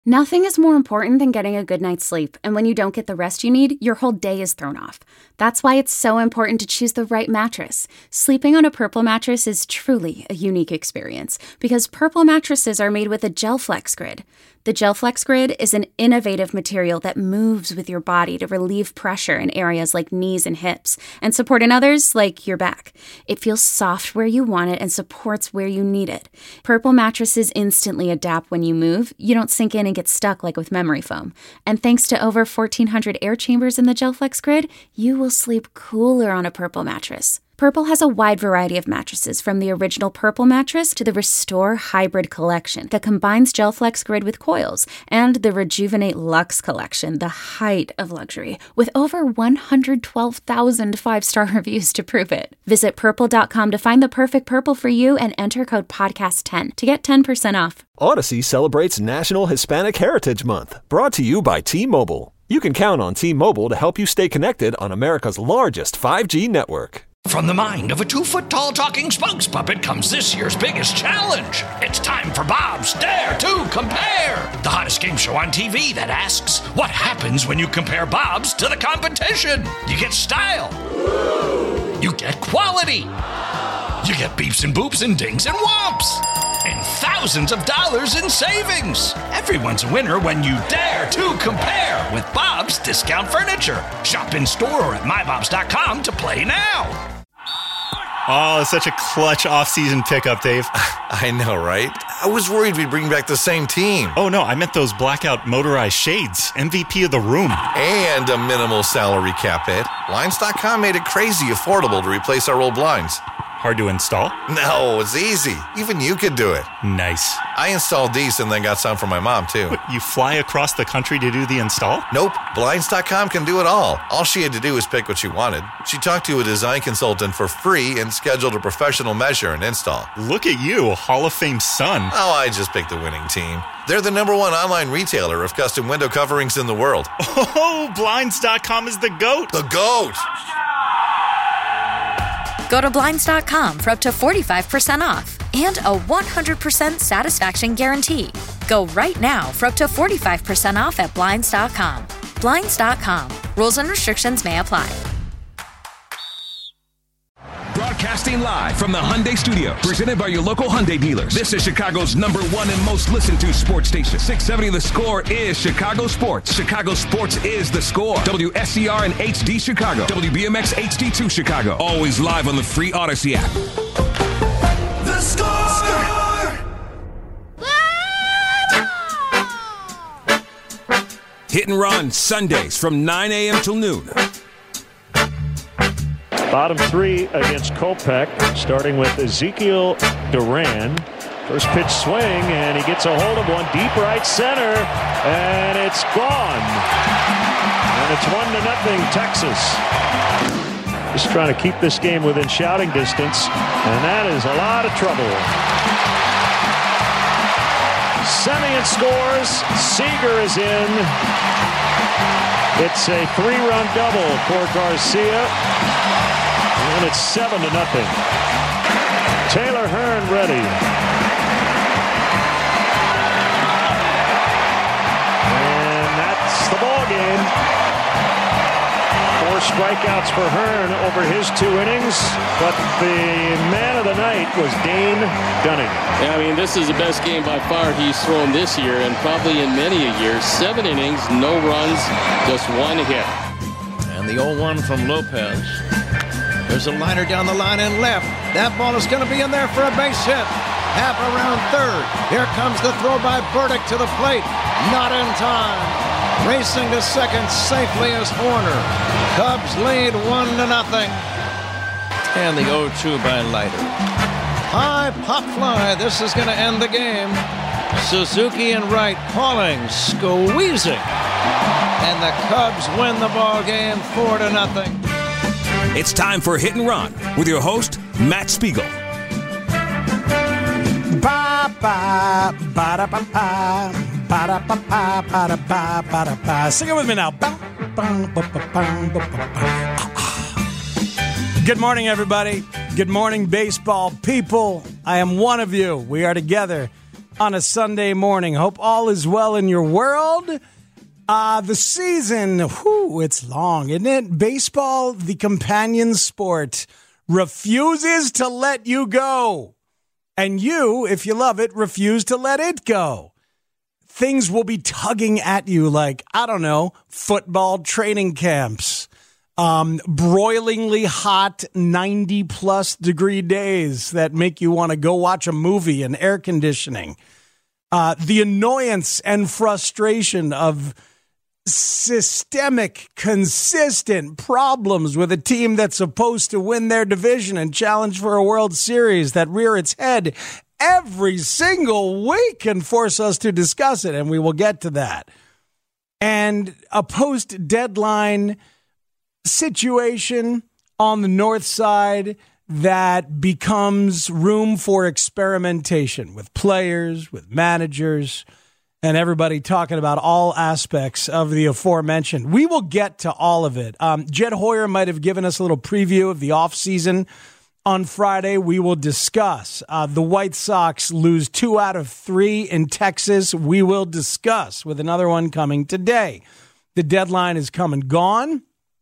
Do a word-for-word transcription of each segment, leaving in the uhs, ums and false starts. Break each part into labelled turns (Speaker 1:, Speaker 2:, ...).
Speaker 1: Nothing is more important than getting a good night's sleep, and when you don't get the rest you need, your whole day is thrown off. That's why it's so important to choose the right mattress. Sleeping on a Purple mattress is truly a unique experience, because Purple mattresses are made with a GelFlex Grid. The GelFlex Grid is an innovative material that moves with your body to relieve pressure in areas like knees and hips, and support in others like your back. It feels soft where you want it and supports where you need it. Purple mattresses instantly adapt when you move. You don't sink in and get stuck like with memory foam. And thanks to over fourteen hundred air chambers in the GelFlex Grid, you will sleep cooler on a Purple mattress. Purple has a wide variety of mattresses, from the original Purple mattress to the Restore Hybrid collection that combines GelFlex Grid with coils, and the Rejuvenate Luxe collection, the height of luxury, with over one hundred twelve thousand five-star reviews to prove it. Visit purple dot com to find the perfect Purple for you and enter code podcast ten to get ten percent off.
Speaker 2: Odyssey celebrates National Hispanic Heritage Month, brought to you by T-Mobile. You can count on T-Mobile to help you stay connected on America's largest five G network.
Speaker 3: From the mind of a two-foot-tall talking spokes puppet comes this year's biggest challenge. It's time for Bob's Dare to Compare, the hottest game show on T V that asks, what happens when you compare Bob's to the competition? You get style. You get quality. You get beeps and boops and dings and whomps. And thousands of dollars in savings. Everyone's a winner when you dare to compare with Bob's Discount Furniture. Shop in store or at my bobs dot com to play now.
Speaker 4: Oh, such a clutch off-season pickup, Dave.
Speaker 5: I know, right? I was worried we'd bring back the same team.
Speaker 4: Oh, no, I meant those blackout motorized shades. M V P of the room.
Speaker 5: And a minimal salary cap hit. Blinds dot com made it crazy affordable to replace our old blinds.
Speaker 4: Hard to install?
Speaker 5: No, it's easy. Even you could do it.
Speaker 4: Nice.
Speaker 5: I installed these and then got some for my mom, too.
Speaker 4: What, you fly across the country to do the install?
Speaker 5: Nope. Blinds dot com can do it all. All she had to do was pick what she wanted. She talked to a design consultant for free and scheduled a professional measure and install.
Speaker 4: Look at you, Hall of Fame son.
Speaker 5: Oh, I just picked the winning team. They're the number one online retailer of custom window coverings in the world.
Speaker 4: Oh, Blinds dot com is the GOAT.
Speaker 5: The GOAT!
Speaker 6: Go to Blinds dot com for up to forty-five percent off and a one hundred percent satisfaction guarantee. Go right now for up to forty-five percent off at Blinds dot com. Blinds dot com. Rules and restrictions may apply.
Speaker 7: Broadcasting live from the Hyundai Studios, presented by your local Hyundai dealers. This is Chicago's number one and most listened to sports station. six seventy The Score is Chicago Sports. Chicago Sports is The Score. W S C R and H D Chicago. W B M X H D two Chicago. Always live on the free Odyssey app.
Speaker 8: The Score!
Speaker 7: Hit and Run Sundays from nine a.m. till noon.
Speaker 9: Bottom three against Kopech, starting with Ezekiel Duran. First pitch swing, and he gets a hold of one deep right center, and it's gone. And it's one to nothing, Texas. Just trying to keep this game within shouting distance, and that is a lot of trouble. Semien scores. Seager is in. It's a three-run double for Garcia. And it's seven to nothing. Taylor Hearn ready. And that's the ball game. Four strikeouts for Hearn over his two innings, but the man of the night was Dane Dunning.
Speaker 10: Yeah, I mean, this is the best game by far he's thrown this year, and probably in many a year. Seven innings, no runs, just one hit.
Speaker 11: And the oh one from Lopez. There's a liner down the line and left. That ball is going to be in there for a base hit. Half around third. Here comes the throw by Burdick to the plate. Not in time. Racing to second safely is Horner. Cubs lead one to nothing. And the oh two by Leiter. High pop fly. This is going to end the game. Suzuki and Wright calling, squeezing. And the Cubs win the ball game four to nothing.
Speaker 7: It's time for Hit and Run with your host, Matt Spiegel.
Speaker 12: Ba ba ba da ba ba ba da ba ba ba da ba ba da ba. Sing it with me now. Ba, ba, ba, ba, ba, ba, ba. Good morning, everybody. Good morning, baseball people. I am one of you. We are together on a Sunday morning. Hope all is well in your world. Uh, the season, whew, it's long, isn't it? Baseball, the companion sport, refuses to let you go. And you, if you love it, refuse to let it go. Things will be tugging at you like, I don't know, football training camps. Um, broilingly hot ninety plus degree days that make you want to go watch a movie in air conditioning. Uh, the annoyance and frustration of systemic, consistent problems with a team that's supposed to win their division and challenge for a World Series that rear its head every single week and force us to discuss it. And we will get to that. And a post-deadline situation on the north side that becomes room for experimentation with players, with managers, and everybody talking about all aspects of the aforementioned. We will get to all of it. Um, Jed Hoyer might have given us a little preview of the offseason on Friday. We will discuss. Uh, the White Sox lose two out of three in Texas. We will discuss with another one coming today. The deadline is come and gone.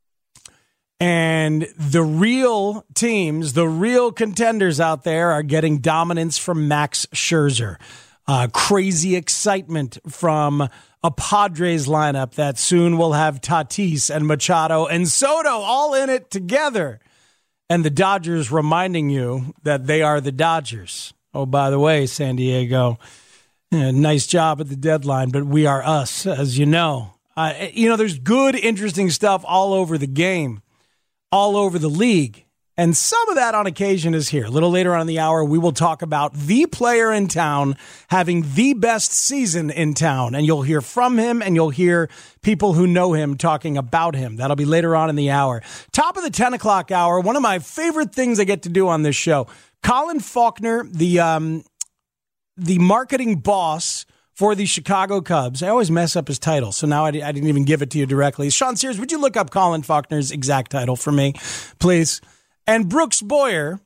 Speaker 12: And the real teams, the real contenders out there are getting dominance from Max Scherzer. Uh, crazy excitement from a Padres lineup that soon will have Tatis and Machado and Soto all in it together. And the Dodgers reminding you that they are the Dodgers. Oh, by the way, San Diego, yeah, nice job at the deadline, but we are us, as you know. Uh, you know, there's good, interesting stuff all over the game. All over the league. And some of that on occasion is here. A little later on in the hour, we will talk about the player in town having the best season in town. And you'll hear from him and you'll hear people who know him talking about him. That'll be later on in the hour. Top of the ten o'clock hour, one of my favorite things I get to do on this show. Colin Faulkner, the um, the marketing boss for the Chicago Cubs. I always mess up his title, so now I, I didn't even give it to you directly. Sean Sears, would you look up Colin Faulkner's exact title for me, please? And Brooks Boyer,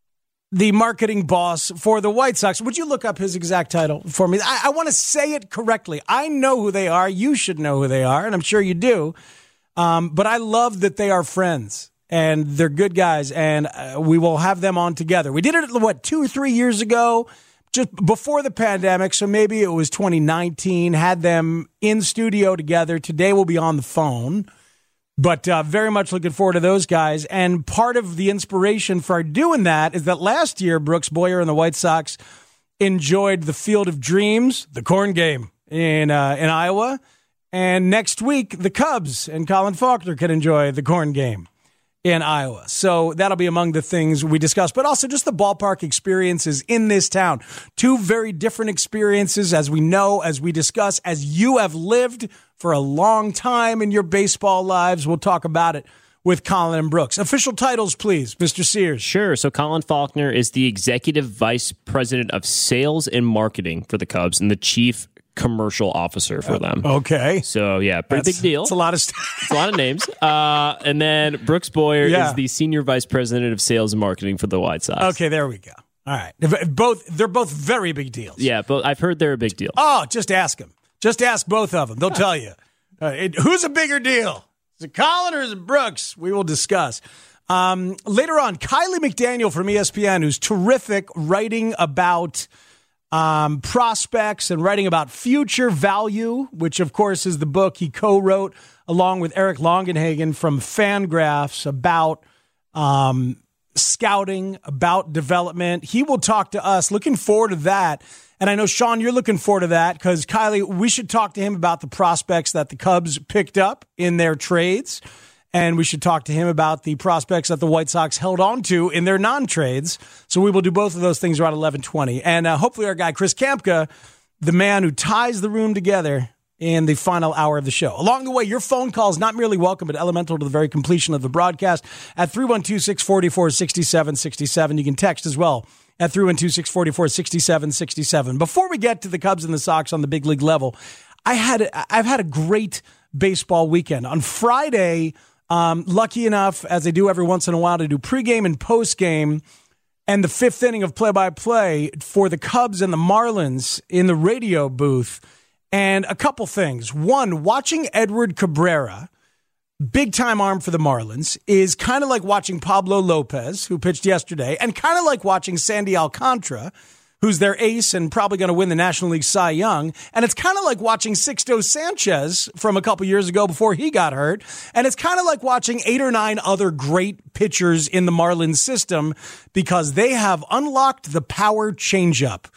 Speaker 12: the marketing boss for the White Sox, would you look up his exact title for me? I, I want to say it correctly. I know who they are. You should know who they are, and I'm sure you do. Um, but I love that they are friends, and they're good guys, and uh, we will have them on together. We did it, what, two or three years ago? Just before the pandemic, so maybe it was twenty nineteen, had them in studio together. Today we'll be on the phone, but uh, very much looking forward to those guys. And part of the inspiration for doing that is that last year, Brooks Boyer and the White Sox enjoyed the Field of Dreams, the corn game in uh, in Iowa. And next week, the Cubs and Colin Faulkner can enjoy the corn game in Iowa. So that'll be among the things we discuss, but also just the ballpark experiences in this town. Two very different experiences, as we know, as we discuss, as you have lived for a long time in your baseball lives. We'll talk about it with Colin and Brooks. Official titles, please, Mister Sears.
Speaker 13: Sure. So Colin Faulkner is the Executive Vice President of Sales and Marketing for the Cubs and the Chief Commercial Officer for them.
Speaker 12: Uh, okay.
Speaker 13: So, yeah, pretty
Speaker 12: That's,
Speaker 13: big deal.
Speaker 12: It's a lot of st-
Speaker 13: It's a lot of names. Uh, and then Brooks Boyer
Speaker 12: yeah.
Speaker 13: is the Senior Vice President of Sales and Marketing for the White Sox.
Speaker 12: Okay, there we go. All right. Both They're both very big deals.
Speaker 13: Yeah, but I've heard they're a big deal.
Speaker 12: Oh, just ask them. Just ask both of them. They'll tell you. Uh, it, who's a bigger deal? Is it Colin or is it Brooks? We will discuss. Um, later on, Kylie McDaniel from E S P N, who's terrific writing about um, prospects and writing about future value, which, of course, is the book he co-wrote along with Eric Longenhagen from Fangraphs about um, scouting, about development. He will talk to us. Looking forward to that. And I know, Sean, you're looking forward to that because, Kylie, we should talk to him about the prospects that the Cubs picked up in their trades. And we should talk to him about the prospects that the White Sox held on to in their non-trades. So we will do both of those things around eleven twenty. And uh, hopefully our guy, Chris Kampka, the man who ties the room together in the final hour of the show. Along the way, your phone call is not merely welcome, but elemental to the very completion of the broadcast at three one two, six four four, six seven six seven. You can text as well at three one two, six four four, six seven six seven. Before we get to the Cubs and the Sox on the big league level, I had I've had a great baseball weekend. On Friday, um, lucky enough, as I do every once in a while, to do pregame and postgame and the fifth inning of play-by-play for the Cubs and the Marlins in the radio booth. And a couple things. One, watching Edward Cabrera, big-time arm for the Marlins, is kind of like watching Pablo Lopez, who pitched yesterday, and kind of like watching Sandy Alcantara, who's their ace and probably going to win the National League Cy Young. And it's kind of like watching Sixto Sanchez from a couple years ago before he got hurt. And it's kind of like watching eight or nine other great pitchers in the Marlins system because they have unlocked the power changeup.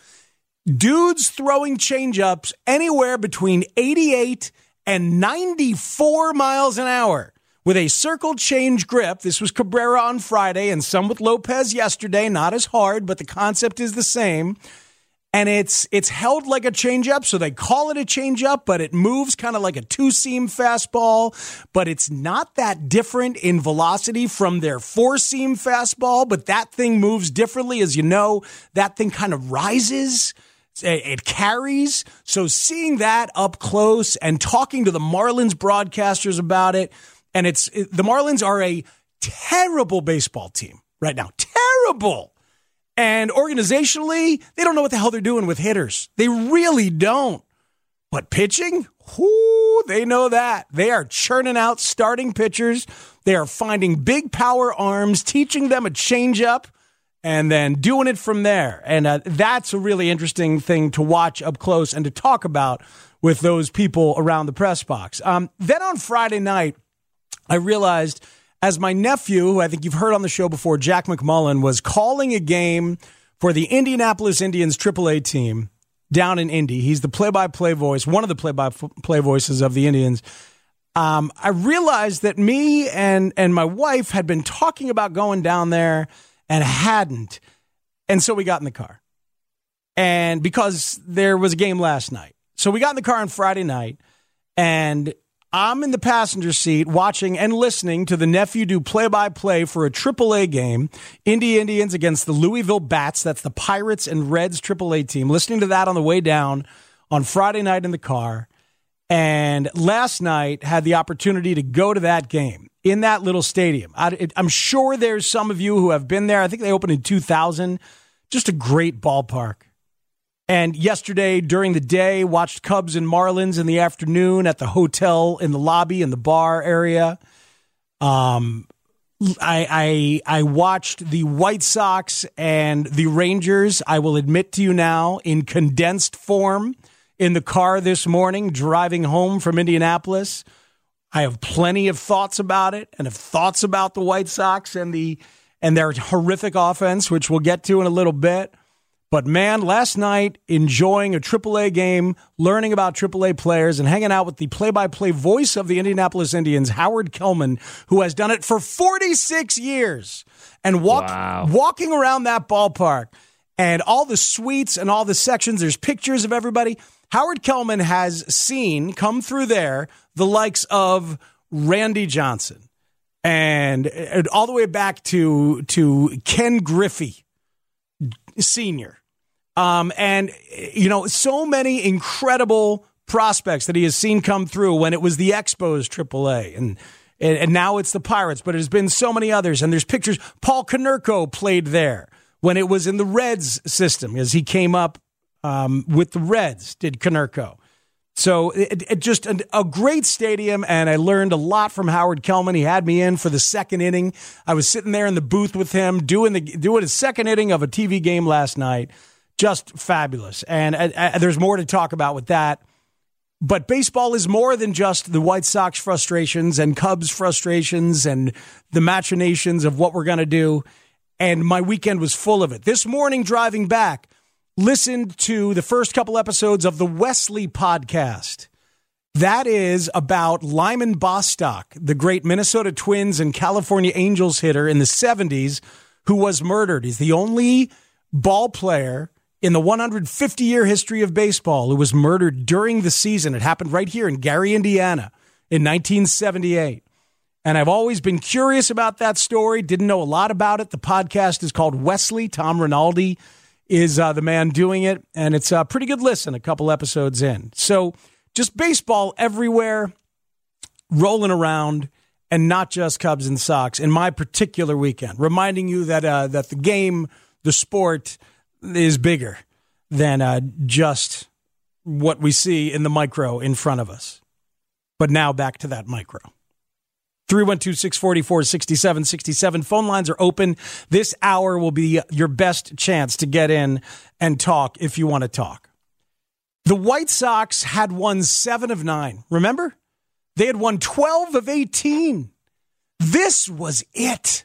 Speaker 12: Dudes throwing changeups anywhere between eighty-eight and ninety-four miles an hour with a circle change grip. This was Cabrera on Friday and some with Lopez yesterday. Not as hard, but the concept is the same. And it's it's held like a changeup, so they call it a changeup, but it moves kind of like a two-seam fastball. But it's not that different in velocity from their four-seam fastball, but that thing moves differently. As you know, that thing kind of rises. It carries. So seeing that up close and talking to the Marlins broadcasters about it, and it's it, the Marlins are a terrible baseball team right now. Terrible. And organizationally, they don't know what the hell they're doing with hitters. They really don't. But pitching, whoo, they know that. They are churning out starting pitchers. They are finding big power arms, teaching them a changeup, and then doing it from there. And uh, that's a really interesting thing to watch up close and to talk about with those people around the press box. Um, then on Friday night, I realized as my nephew, who I think you've heard on the show before, Jack McMullen, was calling a game for the Indianapolis Indians triple A team down in Indy. He's the play-by-play voice, one of the play-by-play voices of the Indians. Um, I realized that me and, and my wife had been talking about going down there and hadn't. And so we got in the car. And because there was a game last night. So we got in the car on Friday night, and I'm in the passenger seat watching and listening to the nephew do play-by-play for a triple A game, Indy Indians against the Louisville Bats. That's the Pirates and Reds triple A team. Listening to that on the way down on Friday night in the car. And last night had the opportunity to go to that game in that little stadium. I, it, I'm sure there's some of you who have been there. I think they opened in two thousand. Just a great ballpark. And yesterday during the day, watched Cubs and Marlins in the afternoon at the hotel in the lobby in the bar area. Um, I, I I watched the White Sox and the Rangers, I will admit to you now, in condensed form in the car this morning, driving home from Indianapolis. I have plenty of thoughts about it and have thoughts about the White Sox and the and their horrific offense, which we'll get to in a little bit. But, man, last night, enjoying a triple A game, learning about triple A players, and hanging out with the play-by-play voice of the Indianapolis Indians, Howard Kellman, who has done it for forty-six years, and walk, wow. walking around that ballpark and all the suites and all the sections, there's pictures of everybody. Howard Kellman has seen, come through there, the likes of Randy Johnson and, and all the way back to, to Ken Griffey Senior. Um, and, you know, so many incredible prospects that he has seen come through when it was the Expos triple A. And, and now it's the Pirates, but there's been so many others. And there's pictures. Paul Konerko played there when it was in the Reds system as he came up um, with the Reds, did Konerko. So it, it just a, a great stadium, and I learned a lot from Howard Kellman. He had me in for the second inning. I was sitting there in the booth with him doing the doing a second inning of a T V game last night. Just fabulous. And uh, uh, there's more to talk about with that. But baseball is more than just the White Sox frustrations and Cubs frustrations and the machinations of what we're going to do. And my weekend was full of it. This morning, driving back, listened to the first couple episodes of the Wesley podcast. That is about Lyman Bostock, the great Minnesota Twins and California Angels hitter in the seventies who was murdered. He's the only ball player in the one hundred fifty year history of baseball who was murdered during the season. It happened right here in Gary, Indiana in nineteen seventy-eight. And I've always been curious about that story. Didn't know a lot about it. The podcast is called Wesley. Tom Rinaldi is uh, the man doing it. And it's a pretty good listen a couple episodes in. So just baseball everywhere, rolling around, and not just Cubs and Sox in my particular weekend. Reminding you that uh, that the game the sport is bigger than uh, just what we see in the micro in front of us. But now back to that micro. three one two, six four four, six seven six seven. Phone lines are open. This hour will be your best chance to get in and talk if you want to talk. The White Sox had won seven of nine. Remember? They had won twelve of eighteen. This was it.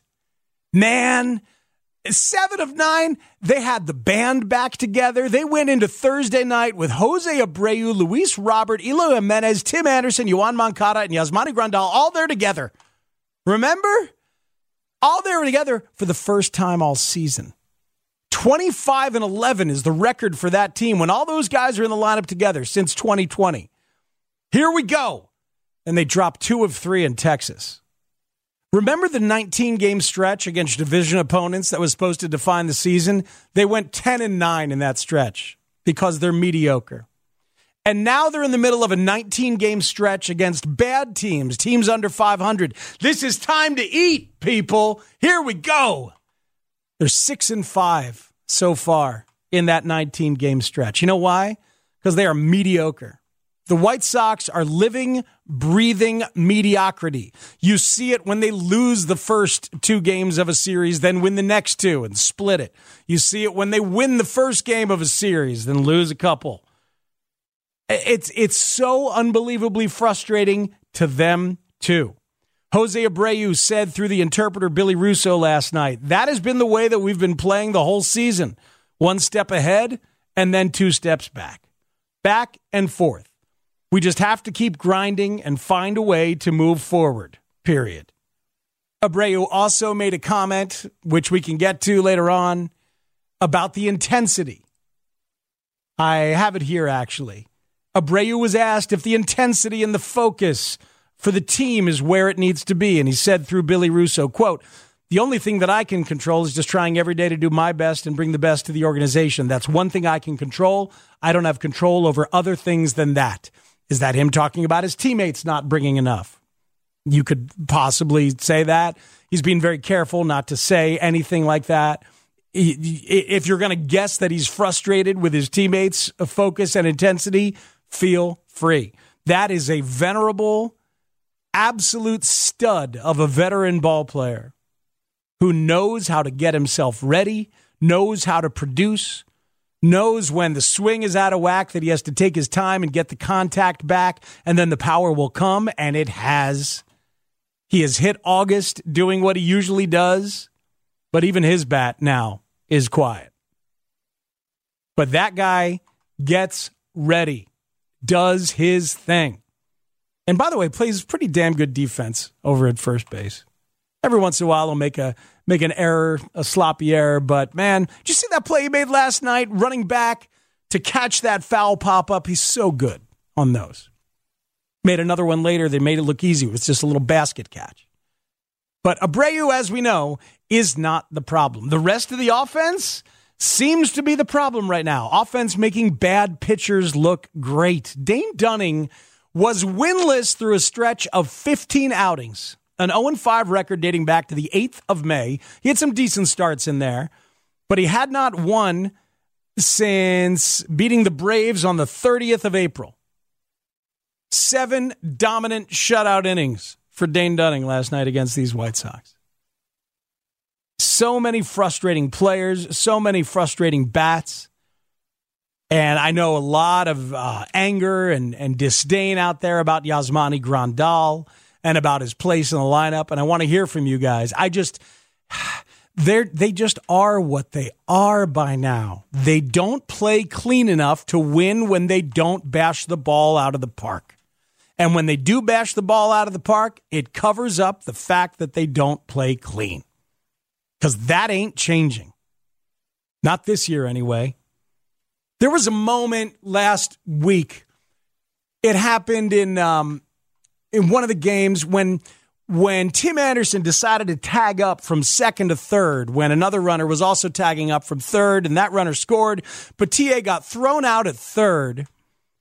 Speaker 12: Man, seven of nine. They had the band back together. They went into Thursday night with Jose Abreu, Luis Robert, Eloy Jimenez, Tim Anderson, Yoan Moncada, and Yasmani Grandal all there together. Remember? All there together for the first time all season. twenty-five and eleven is the record for that team when all those guys are in the lineup together since twenty twenty. Here we go. And they dropped two of three in Texas. Remember the nineteen-game stretch against division opponents that was supposed to define the season? They went ten and nine in that stretch because they're mediocre. And now they're in the middle of a nineteen-game stretch against bad teams, teams under five hundred. This is time to eat, people. Here we go. They're six and five so far in that nineteen-game stretch. You know why? Because they are mediocre. The White Sox are living, breathing mediocrity. You see it when they lose the first two games of a series, then win the next two and split it. You see it when they win the first game of a series, then lose a couple. It's it's so unbelievably frustrating to them, too. Jose Abreu said through the interpreter Billy Russo last night, that has been the way that we've been playing the whole season. One step ahead and then two steps back. Back and forth. We just have to keep grinding and find a way to move forward, period. Abreu also made a comment, which we can get to later on, about the intensity. I have it here, actually. Abreu was asked if the intensity and the focus for the team is where it needs to be. And he said through Billy Russo, quote, the only thing that I can control is just trying every day to do my best and bring the best to the organization. That's one thing I can control. I don't have control over other things than that. Is that him talking about his teammates not bringing enough? You could possibly say that. He's being very careful not to say anything like that. If you're going to guess that he's frustrated with his teammates' focus and intensity, feel free. That is a venerable, absolute stud of a veteran ball player who knows how to get himself ready, knows how to produce, knows when the swing is out of whack that he has to take his time and get the contact back, and then the power will come, and it has. He has hit August doing what he usually does, but even his bat now is quiet. But that guy gets ready, does his thing. And by the way, plays pretty damn good defense over at first base. Every once in a while, he'll make a make an error, a sloppy error. But, man, did you see that play he made last night, running back to catch that foul pop-up? He's so good on those. Made another one later. They made it look easy. It was just a little basket catch. But Abreu, as we know, is not the problem. The rest of the offense seems to be the problem right now. Offense making bad pitchers look great. Dane Dunning was winless through a stretch of fifteen outings. An oh and five record dating back to the eighth of May. He had some decent starts in there, but he had not won since beating the Braves on the thirtieth of April. Seven dominant shutout innings for Dane Dunning last night against these White Sox. So many frustrating players, so many frustrating bats. And I know a lot of uh, anger and, and disdain out there about Yasmani Grandal and about his place in the lineup. And I want to hear from you guys. I just, they're, they just are what they are by now. They don't play clean enough to win when they don't bash the ball out of the park. And when they do bash the ball out of the park, it covers up the fact that they don't play clean. Because that ain't changing. Not this year anyway. There was a moment last week. It happened in um, in one of the games when when Tim Anderson decided to tag up from second to third when another runner was also tagging up from third, and that runner scored. But T A got thrown out at third,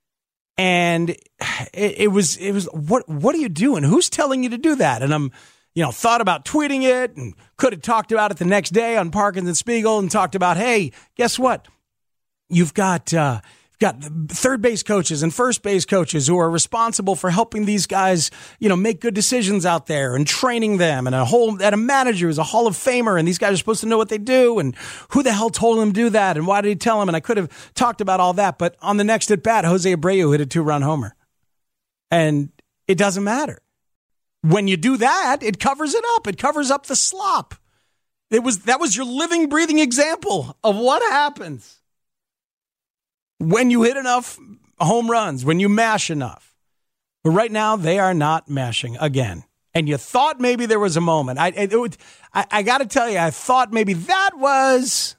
Speaker 12: and it, it was it was what what are you doing? Who's telling you to do that? And I'm you know, thought about tweeting it and could have talked about it the next day on Parkins and Spiegel and talked about, hey, guess what? You've got uh, you've got third base coaches and first base coaches who are responsible for helping these guys, you know, make good decisions out there and training them, and a whole and a manager who's a Hall of Famer, and these guys are supposed to know what they do, and who the hell told them to do that, and why did he tell them? And I could have talked about all that, but on the next at bat, Jose Abreu hit a two-run homer, and it doesn't matter. When you do that, it covers it up. It covers up the slop. It was that was your living, breathing example of what happens when you hit enough home runs, when you mash enough. But right now, they are not mashing again. And you thought maybe there was a moment. I it, it, I, I got to tell you, I thought maybe that was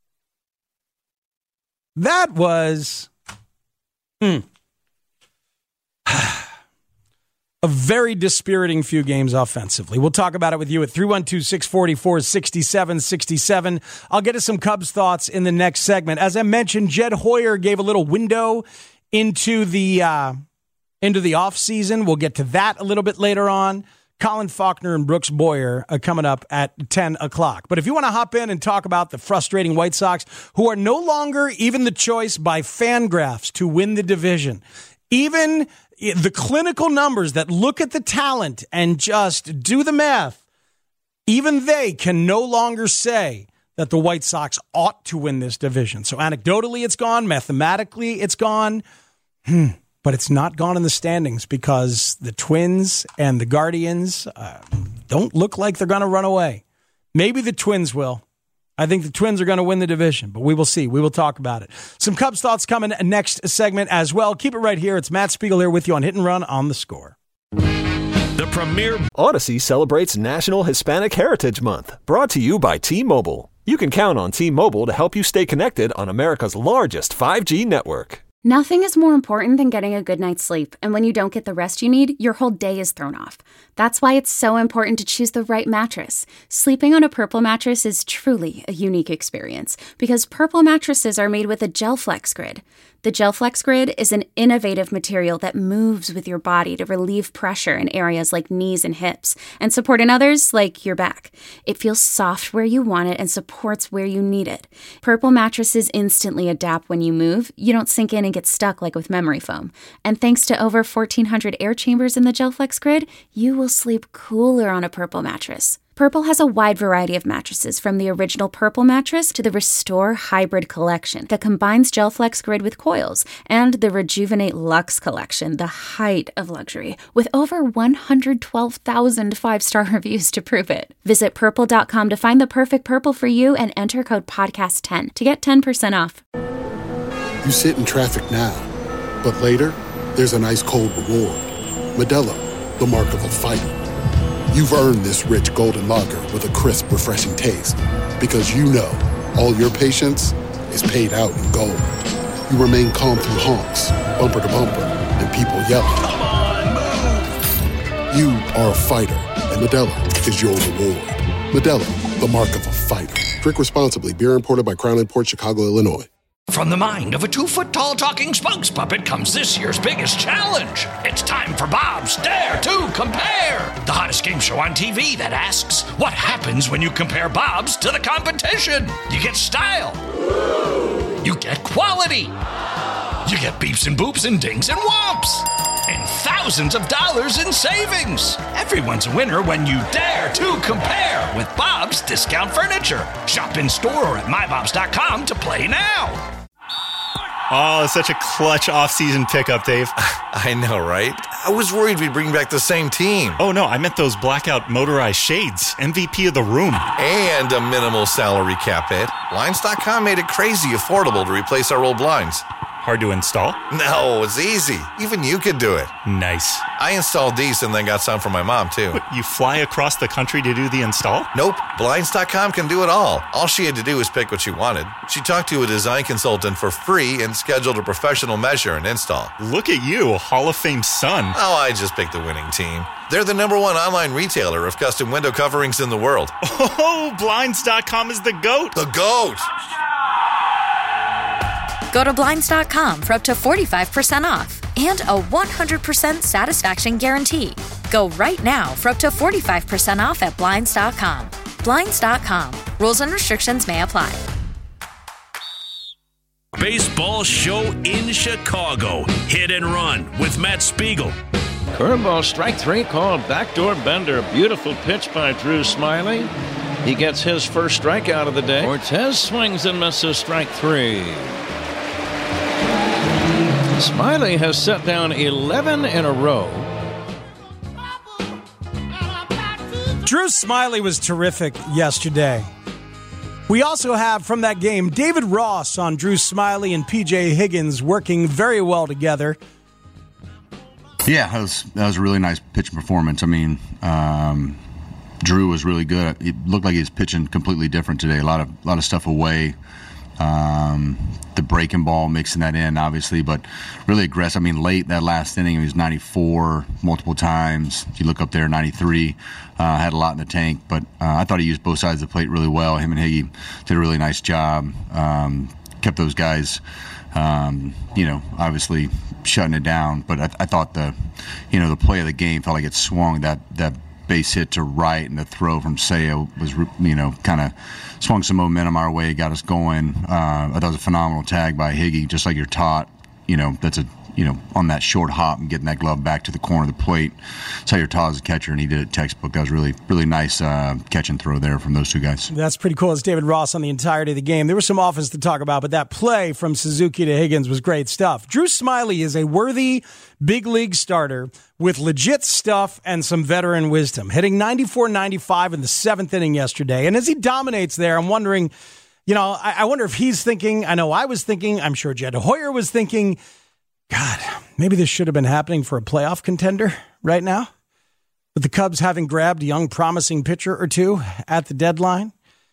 Speaker 12: that was. Hmm. A very dispiriting few games offensively. We'll talk about it with you at three one two, six four four, six seven six seven. I'll get to some Cubs thoughts in the next segment. As I mentioned, Jed Hoyer gave a little window into the uh, into the offseason. We'll get to that a little bit later on. Colin Faulkner and Brooks Boyer are coming up at ten o'clock. But if you want to hop in and talk about the frustrating White Sox, who are no longer even the choice by Fangraphs to win the division, even the clinical numbers that look at the talent and just do the math, even they can no longer say that the White Sox ought to win this division. So anecdotally, it's gone. Mathematically, it's gone. Hmm. But it's not gone in the standings because the Twins and the Guardians uh, don't look like they're going to run away. Maybe the Twins will. I think the Twins are going to win the division, but we will see. We will talk about it. Some Cubs thoughts coming next segment as well. Keep it right here. It's Matt Spiegel here with you on Hit and Run on The Score.
Speaker 2: The premier Odyssey celebrates National Hispanic Heritage Month, brought to you by T-Mobile. You can count on T-Mobile to help you stay connected on America's largest five G network.
Speaker 1: Nothing is more important than getting a good night's sleep, and when you don't get the rest you need, your whole day is thrown off. That's why it's so important to choose the right mattress. Sleeping on a Purple mattress is truly a unique experience, because Purple mattresses are made with a GelFlex Grid. The GelFlex Grid is an innovative material that moves with your body to relieve pressure in areas like knees and hips, and support in others like your back. It feels soft where you want it and supports where you need it. Purple mattresses instantly adapt when you move. You don't sink in and get stuck like with memory foam. And thanks to over fourteen hundred air chambers in the GelFlex Grid, you will sleep cooler on a Purple mattress. Purple has a wide variety of mattresses, from the original Purple mattress to the Restore Hybrid collection that combines GelFlex Grid with coils, and the Rejuvenate Luxe collection, the height of luxury, with over one hundred twelve thousand five-star reviews to prove it. Visit purple dot com to find the perfect Purple for you and enter code podcast ten to get ten percent off.
Speaker 14: You sit in traffic now, but later, there's an ice-cold reward. Modelo, the mark of a fighter. You've earned this rich golden lager with a crisp, refreshing taste. Because you know, all your patience is paid out in gold. You remain calm through honks, bumper to bumper, and people yelling.
Speaker 8: Come on, move!
Speaker 14: You are a fighter, and Modelo is your reward. Modelo, the mark of a fighter. Drink responsibly. Beer imported by Crown Imports, Chicago, Illinois.
Speaker 3: From the mind of a two-foot-tall talking Spunks puppet comes this year's biggest challenge. It's time for Bob's Dare to Compare, the hottest game show on T V that asks, what happens when you compare Bob's to the competition? You get style. You get quality. You get beeps and boops and dings and whomps. And thousands of dollars in savings. Everyone's a winner when you dare to compare with Bob's Discount Furniture. Shop in store or at my bobs dot com to play now.
Speaker 4: Oh, such a clutch off-season pickup, Dave.
Speaker 5: I know, right? I was worried we'd bring back the same team.
Speaker 4: Oh, no, I meant those blackout motorized shades. M V P of the room.
Speaker 5: And a minimal salary cap hit. Blinds dot com made it crazy affordable to replace our old blinds.
Speaker 4: Hard to install?
Speaker 5: No, it's easy. Even you could do it.
Speaker 4: Nice.
Speaker 5: I installed these and then got some for my mom, too.
Speaker 4: What, you fly across the country to do the install?
Speaker 5: Nope. Blinds dot com can do it all. All she had to do was pick what she wanted. She talked to a design consultant for free and scheduled a professional measure and install.
Speaker 4: Look at you, Hall of Fame son.
Speaker 5: Oh, I just picked the winning team. They're the number one online retailer of custom window coverings in the world.
Speaker 4: Oh, Blinds dot com is the GOAT.
Speaker 5: The GOAT!
Speaker 6: Go to Blinds dot com for up to forty-five percent off. and a one hundred percent satisfaction guarantee. Go right now for up to forty-five percent off at Blinds dot com. Blinds dot com. Rules and restrictions may apply.
Speaker 3: Baseball show in Chicago. Hit and Run with Matt Spiegel.
Speaker 11: Curveball, strike three, called backdoor bender. Beautiful pitch by Drew Smiley. He gets his first strikeout of the day. Cortez swings and misses, strike three. Smiley has set down eleven in a row.
Speaker 12: Drew Smiley was terrific yesterday. We also have from that game David Ross on Drew Smiley and P J Higgins working very well together.
Speaker 15: Yeah, that was, that was a really nice pitching performance. I mean, um, Drew was really good. It looked like he was pitching completely different today. A lot of a lot of stuff away. Um, the breaking ball, mixing that in, obviously, but really aggressive. I mean, late that last inning, he was ninety-four multiple times. If you look up there, ninety-three. Uh, had a lot in the tank, but uh, I thought he used both sides of the plate really well. Him and Higgy did a really nice job. Um, kept those guys, um, you know, obviously shutting it down. But I, I thought the, you know, the play of the game felt like it swung. That that base hit to right and the throw from Seiya was, you know, kind of swung some momentum our way, got us going. Uh, I thought it was a phenomenal tag by Higgy, just like you're taught. You know, that's a, you know, on that short hop and getting that glove back to the corner of the plate. That's how you're taught as a catcher, and he did it textbook. That was really, really nice uh, catch and throw there from those two guys.
Speaker 12: That's pretty cool. It's David Ross on the entirety of the game. There was some offense to talk about, but that play from Suzuki to Higgins was great stuff. Drew Smiley is a worthy big league starter with legit stuff and some veteran wisdom, hitting ninety-four ninety-five in the seventh inning yesterday. And as he dominates there, I'm wondering, you know, I, I wonder if he's thinking, I know I was thinking, I'm sure Jed Hoyer was thinking, God, maybe this should have been happening for a playoff contender right now, with the Cubs having grabbed a young promising pitcher or two at the deadline.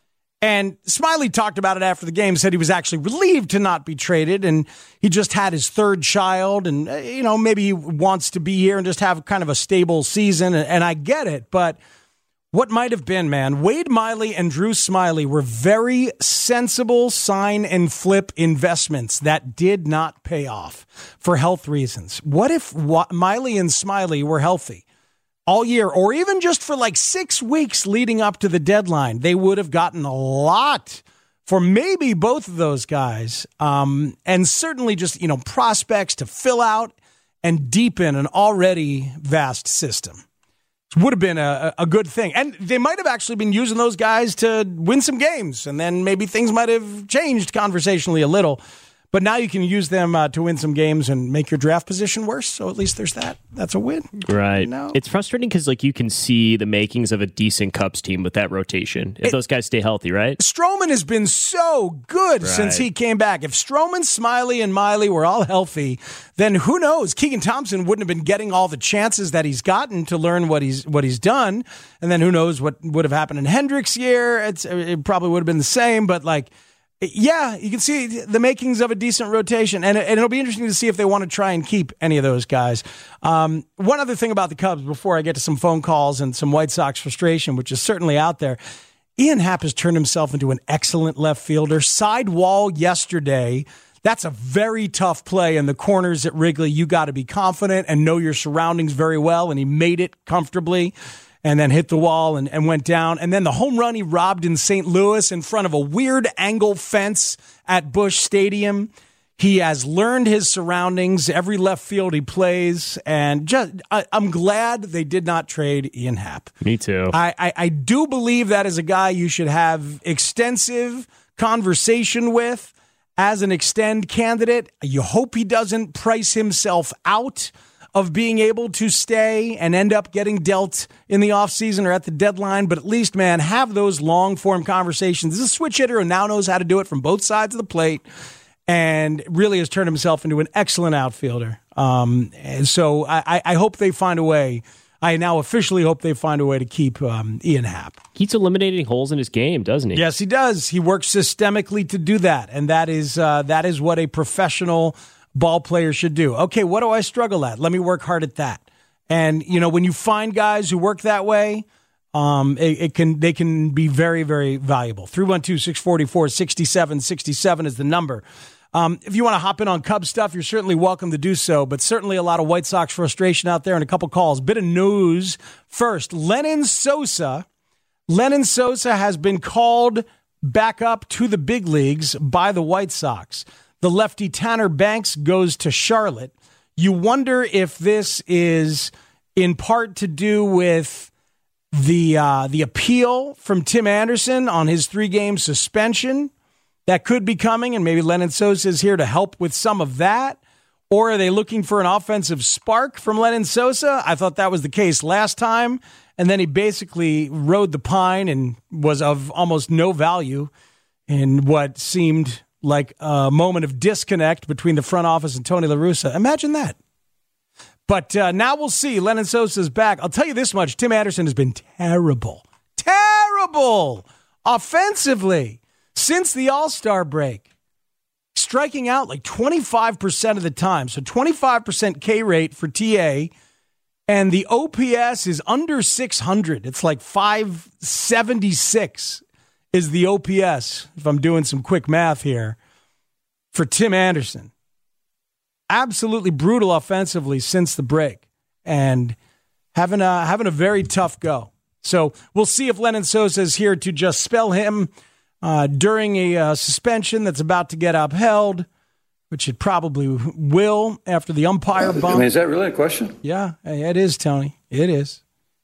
Speaker 12: And Smiley talked about it after the game, said he was actually relieved to not be traded, and he just had his third child, and, you know, maybe he wants to be here and just have kind of a stable season, and, and I get it, but what might have been, man, Wade Miley and Drew Smiley were very sensible sign and flip investments that did not pay off for health reasons. What if Miley and Smiley were healthy all year, or even just for like six weeks leading up to the deadline? They would have gotten a lot for maybe both of those guys, um, and certainly just, you know, prospects to fill out and deepen an already vast system. Would have been a, a good thing. And they might have actually been using those guys to win some games, and then maybe things might have changed conversationally a little. But now you can use them uh, to win some games and make your draft position worse. So at least there's that. That's a win.
Speaker 13: Right.
Speaker 12: You know?
Speaker 13: It's frustrating because like you can see the makings of a decent Cubs team with that rotation. If it, those guys stay healthy, right?
Speaker 12: Stroman has been so good right. since he came back. If Stroman, Smiley, and Miley were all healthy, then who knows? Keegan Thompson wouldn't have been getting all the chances that he's gotten to learn what he's what he's done. And then who knows what would have happened in Hendricks' year? It's, it probably would have been the same, but like, yeah, you can see the makings of a decent rotation, and, and it'll be interesting to see if they want to try and keep any of those guys. Um, one other thing about the Cubs before I get to some phone calls and some White Sox frustration, which is certainly out there, Ian Happ has turned himself into an excellent left fielder. Side wall yesterday, that's a very tough play in the corners at Wrigley. You got to be confident and know your surroundings very well, and he made it comfortably. And then hit the wall and, and went down. And then the home run he robbed in Saint Louis in front of a weird angle fence at Busch Stadium. He has learned his surroundings, every left field he plays. And just I, I'm glad they did not trade Ian Happ.
Speaker 13: Me too.
Speaker 12: I, I, I do believe that is a guy you should have extensive conversation with as an extend candidate. You hope he doesn't price himself out of being able to stay and end up getting dealt in the offseason or at the deadline. But at least, man, have those long-form conversations. This is a switch hitter who now knows how to do it from both sides of the plate and really has turned himself into an excellent outfielder. Um, and so I, I hope they find a way. I now officially hope they find a way to keep um, Ian Happ.
Speaker 13: He's eliminating holes in his game, doesn't he?
Speaker 12: Yes, he does. He works systemically to do that, and that is uh, that is what a professional ball player should do. Okay, what do I struggle at? Let me work hard at that. And, you know, when you find guys who work that way, um, it, it can they can be very, very valuable. three one two, six four four, six seven six seven is the number. Um, if you want to hop in on Cubs stuff, you're certainly welcome to do so, but certainly a lot of White Sox frustration out there and a couple calls. Bit of news first. Lenyn Sosa. Lenyn Sosa has been called back up to the big leagues by the White Sox. The lefty Tanner Banks goes to Charlotte. You wonder if this is in part to do with the uh, the appeal from Tim Anderson on his three-game suspension that could be coming, and maybe Lenyn Sosa is here to help with some of that. Or are they looking for an offensive spark from Lenyn Sosa? I thought that was the case last time, and then he basically rode the pine and was of almost no value in what seemed like a moment of disconnect between the front office and Tony La Russa. Imagine that. But uh, now we'll see. Lenyn Sosa's back. I'll tell you this much. Tim Anderson has been terrible. Terrible offensively since the All-Star break. Striking out like twenty-five percent of the time. So twenty-five percent K rate for T A. And the O P S is under six hundred. It's like five seventy-six is the O P S, if I'm doing some quick math here, for Tim Anderson. Absolutely brutal offensively since the break. And having a, having a very tough go. So we'll see if Lenyn Sosa is here to just spell him Uh, during a uh, suspension that's about to get upheld, which it probably will after the umpire bump.
Speaker 16: I mean, is that really a question?
Speaker 12: Yeah, it is, Tony. It is.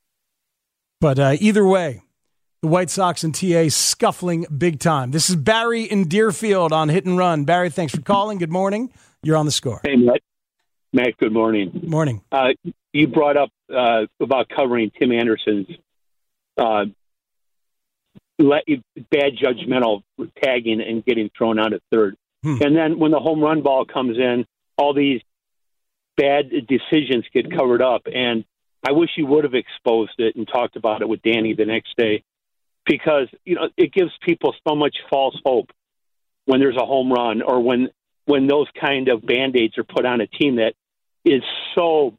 Speaker 12: But uh, either way, the White Sox and T A scuffling big time. This is Barry in Deerfield on Hit and Run. Barry, thanks for calling. Good morning. You're on the score.
Speaker 17: Hey, Matt. Matt, good morning.
Speaker 12: Morning.
Speaker 17: Uh, you brought up uh, about covering Tim Anderson's uh Let bad judgmental tagging and getting thrown out at third. Hmm. And then when the home run ball comes in, all these bad decisions get covered up. And I wish you would have exposed it and talked about it with Danny the next day, because, you know, it gives people so much false hope when there's a home run or when, when those kind of Band-Aids are put on a team that is so,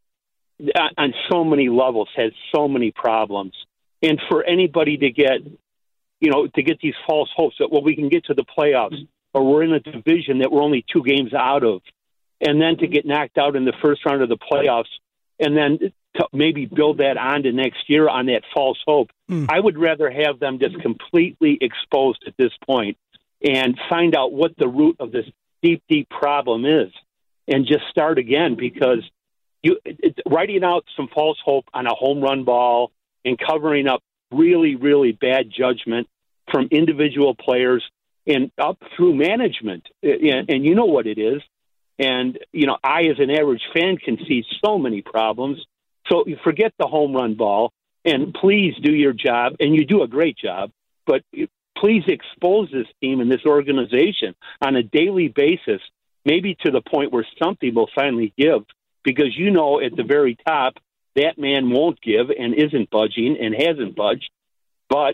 Speaker 17: on so many levels, has so many problems. And for anybody to get, you know, to get these false hopes that, well, we can get to the playoffs or we're in a division that we're only two games out of, and then to get knocked out in the first round of the playoffs and then to maybe build that on to next year on that false hope. Mm. I would rather have them just completely exposed at this point and find out what the root of this deep, deep problem is and just start again, because you it, writing out some false hope on a home run ball and covering up really, really bad judgment from individual players and up through management. And, and you know what it is. And, you know, I, as an average fan, can see so many problems. So you forget the home run ball and please do your job. And you do a great job, but please expose this team and this organization on a daily basis, maybe to the point where something will finally give, because, you know, at the very top, that man won't give and isn't budging and hasn't budged. But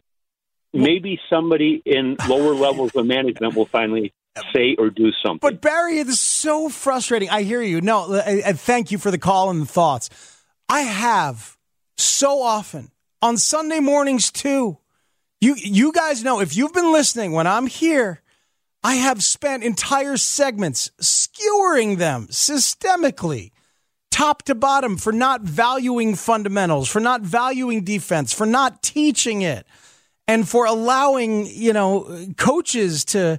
Speaker 17: maybe somebody in lower levels of management will finally say or do something.
Speaker 12: But, Barry, it is so frustrating. I hear you. No, I, I thank you for the call and the thoughts. I have so often on Sunday mornings, too. You, you guys know, if you've been listening when I'm here, I have spent entire segments skewering them systemically, top to bottom, for not valuing fundamentals, for not valuing defense, for not teaching it, and for allowing, you know, coaches to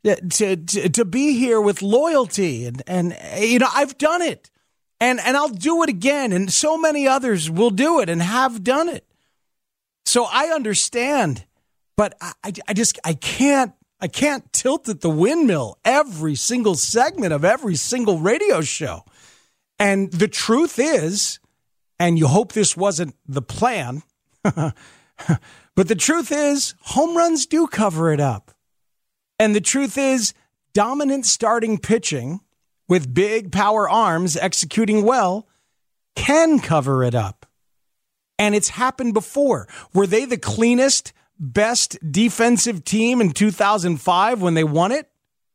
Speaker 12: to to, to be here with loyalty. And, and you know, I've done it, and and I'll do it again, and so many others will do it and have done it. So I understand, but I, I just I can't I can't tilt at the windmill every single segment of every single radio show. And the truth is, and you hope this wasn't the plan, but the truth is, home runs do cover it up. And the truth is, dominant starting pitching with big power arms executing well can cover it up. And it's happened before. Were they the cleanest, best defensive team in two thousand five when they won it?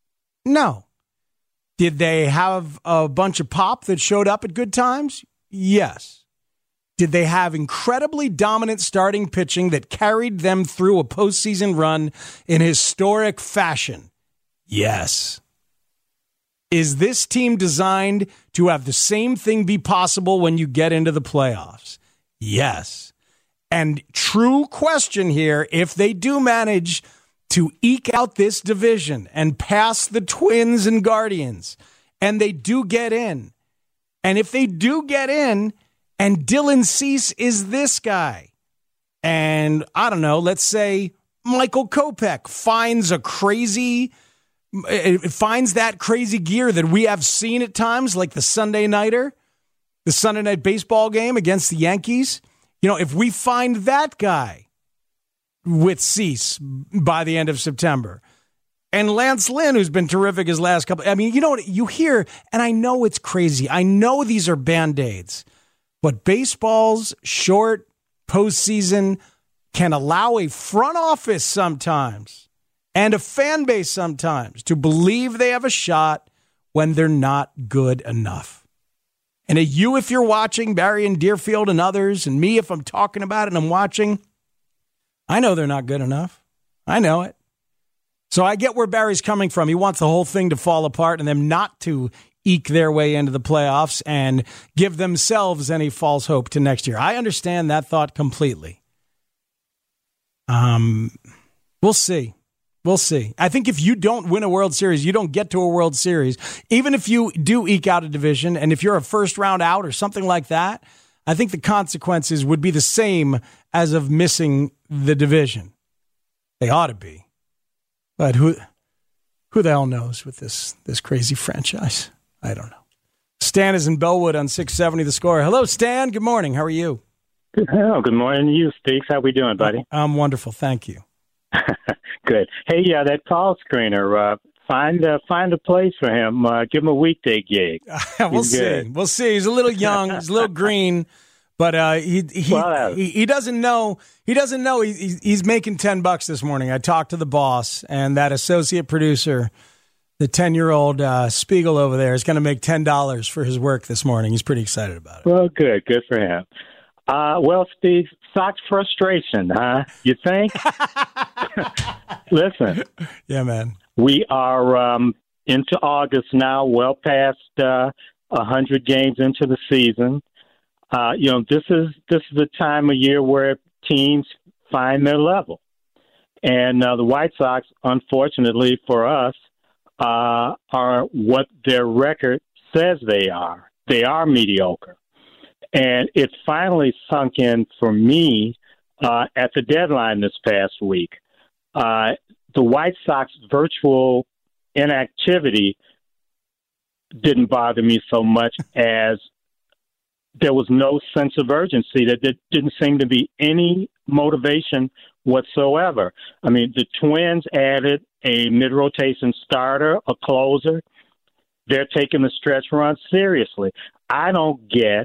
Speaker 12: No. Did they have a bunch of pop that showed up at good times? Yes. Did they have incredibly dominant starting pitching that carried them through a postseason run in historic fashion? Yes. Is this team designed to have the same thing be possible when you get into the playoffs? Yes. And true question here, if they do manage to eke out this division and pass the Twins and Guardians, and they do get in, and if they do get in, and Dylan Cease is this guy, and I don't know, let's say Michael Kopech finds a crazy, it finds that crazy gear that we have seen at times, like the Sunday nighter, the Sunday night baseball game against the Yankees. You know, if we find that guy with Cease by the end of September, and Lance Lynn, who's been terrific his last couple, I mean, you know what you hear, and I know it's crazy. I know these are Band-Aids, but baseball's short postseason can allow a front office sometimes and a fan base sometimes to believe they have a shot when they're not good enough. And you, if you're watching, Barry and Deerfield and others, and me, if I'm talking about it and I'm watching, I know they're not good enough. I know it. So I get where Barry's coming from. He wants the whole thing to fall apart and them not to eke their way into the playoffs and give themselves any false hope to next year. I understand that thought completely. Um, we'll see. We'll see. I think if you don't win a World Series, you don't get to a World Series. Even if you do eke out a division, and if you're a first round out or something like that, I think the consequences would be the same as of missing the division. They ought to be. But who who the hell knows with this this crazy franchise? I don't know. Stan is in Bellwood on six seventy The Score. Hello, Stan. Good morning. How are you?
Speaker 16: Hello. Good morning to you, Steaks. How we doing, buddy?
Speaker 12: I'm wonderful. Thank you.
Speaker 16: Good. Hey, yeah, that call screener, uh, find, uh, find a place for him. Uh, give him a weekday gig.
Speaker 12: we'll see. Good. We'll see. He's a little young. He's a little green. But uh, he he, well, he he doesn't know he doesn't know he, he's making ten bucks this morning. I talked to the boss, and that associate producer, the ten year old uh, Spiegel over there, is going to make ten dollars for his work this morning. He's pretty excited about it.
Speaker 16: Well, good, good for him. Uh, well, Steve, Sox frustration, huh? You think? Listen,
Speaker 12: yeah, man.
Speaker 16: We are um, into August now, well past uh, a hundred games into the season. Uh, you know, this is this is the time of year where teams find their level, and uh, the White Sox, unfortunately for us, uh, are what their record says they are. They are mediocre, and it finally sunk in for me uh, at the deadline this past week. Uh, the White Sox virtual inactivity didn't bother me so much as there was no sense of urgency. That there didn't seem to be any motivation whatsoever. I mean, the Twins added a mid-rotation starter, a closer. They're taking the stretch run seriously. I don't get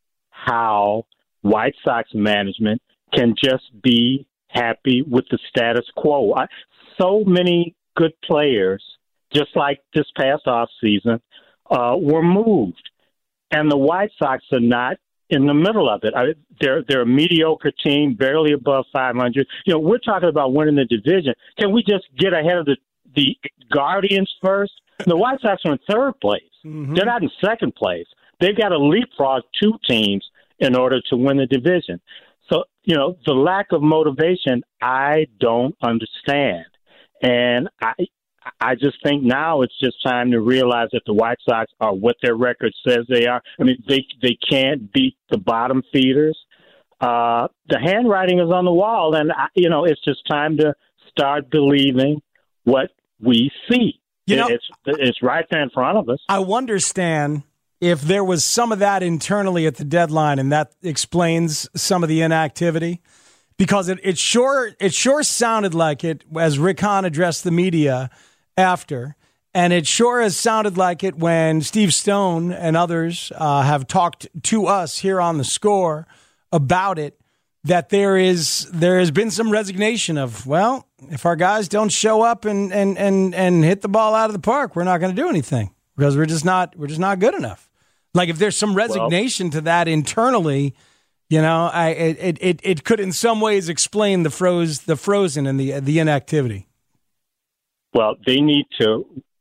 Speaker 16: how White Sox management can just be happy with the status quo. I, so many good players, just like this past offseason, uh, were moved. And the White Sox are not in the middle of it. I, they're they're a mediocre team, barely above five hundred. You know, we're talking about winning the division. Can we just get ahead of the, the Guardians first? The White Sox are in third place. Mm-hmm. They're not in second place. They've got to leapfrog two teams in order to win the division. So, you know, the lack of motivation, I don't understand. And I I just think now it's just time to realize that the White Sox are what their record says they are. I mean, they they can't beat the bottom feeders. Uh, the handwriting is on the wall, and, I, you know, it's just time to start believing what we see. You know, it's, it's right there in front of us.
Speaker 12: I wonder, Stan, if there was some of that internally at the deadline, and that explains some of the inactivity. Because it, it sure it sure sounded like it as Rick Hahn addressed the media after, and it sure has sounded like it when Steve Stone and others uh, have talked to us here on The Score about it, that there is there has been some resignation of, well, if our guys don't show up and and and, and hit the ball out of the park, we're not going to do anything because we're just not we're just not good enough. Like if there's some resignation well, to that internally, you know, I it, it it could in some ways explain the froze the frozen and the the inactivity.
Speaker 16: Well, they need to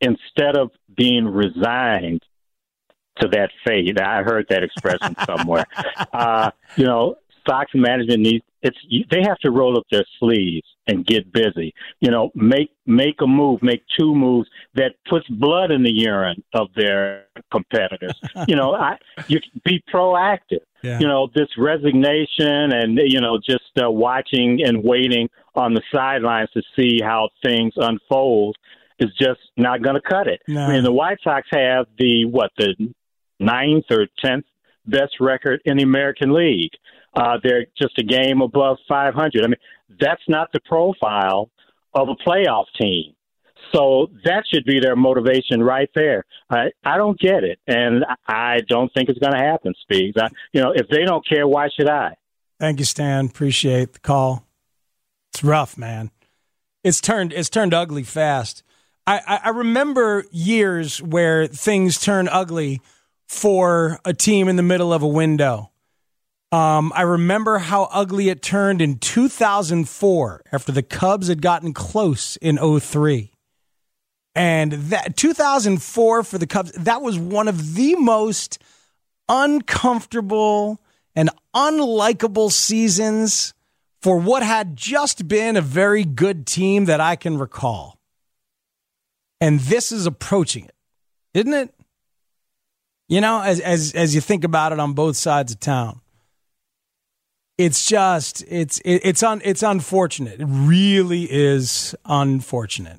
Speaker 16: instead of being resigned to that fate, I heard that expression somewhere. Uh, you know, Sox management needs it's they have to roll up their sleeves and get busy. You know, make make a move, make two moves that puts blood in the urine of their competitors. you know, I you be proactive. Yeah. You know, this resignation and you know just uh, watching and waiting on the sidelines to see how things unfold is just not going to cut it. No. I mean, the White Sox have the what the ninth or tenth best record in the American League. Uh, they're just a game above five hundred. I mean, that's not the profile of a playoff team. So that should be their motivation right there. I, I don't get it, and I don't think it's going to happen, Speeds. I, you know, if they don't care, why should I?
Speaker 12: Thank you, Stan. Appreciate the call. It's rough, man. It's turned it's turned ugly fast. I, I remember years where things turn ugly for a team in the middle of a window. Um, I remember how ugly it turned in two thousand four after the Cubs had gotten close in oh three. And that two thousand four for the Cubs, that was one of the most uncomfortable and unlikable seasons for what had just been a very good team that I can recall. And this is approaching it, isn't it? You know, as as as you think about it on both sides of town. It's just, it's it, it's un, it's unfortunate. It really is unfortunate.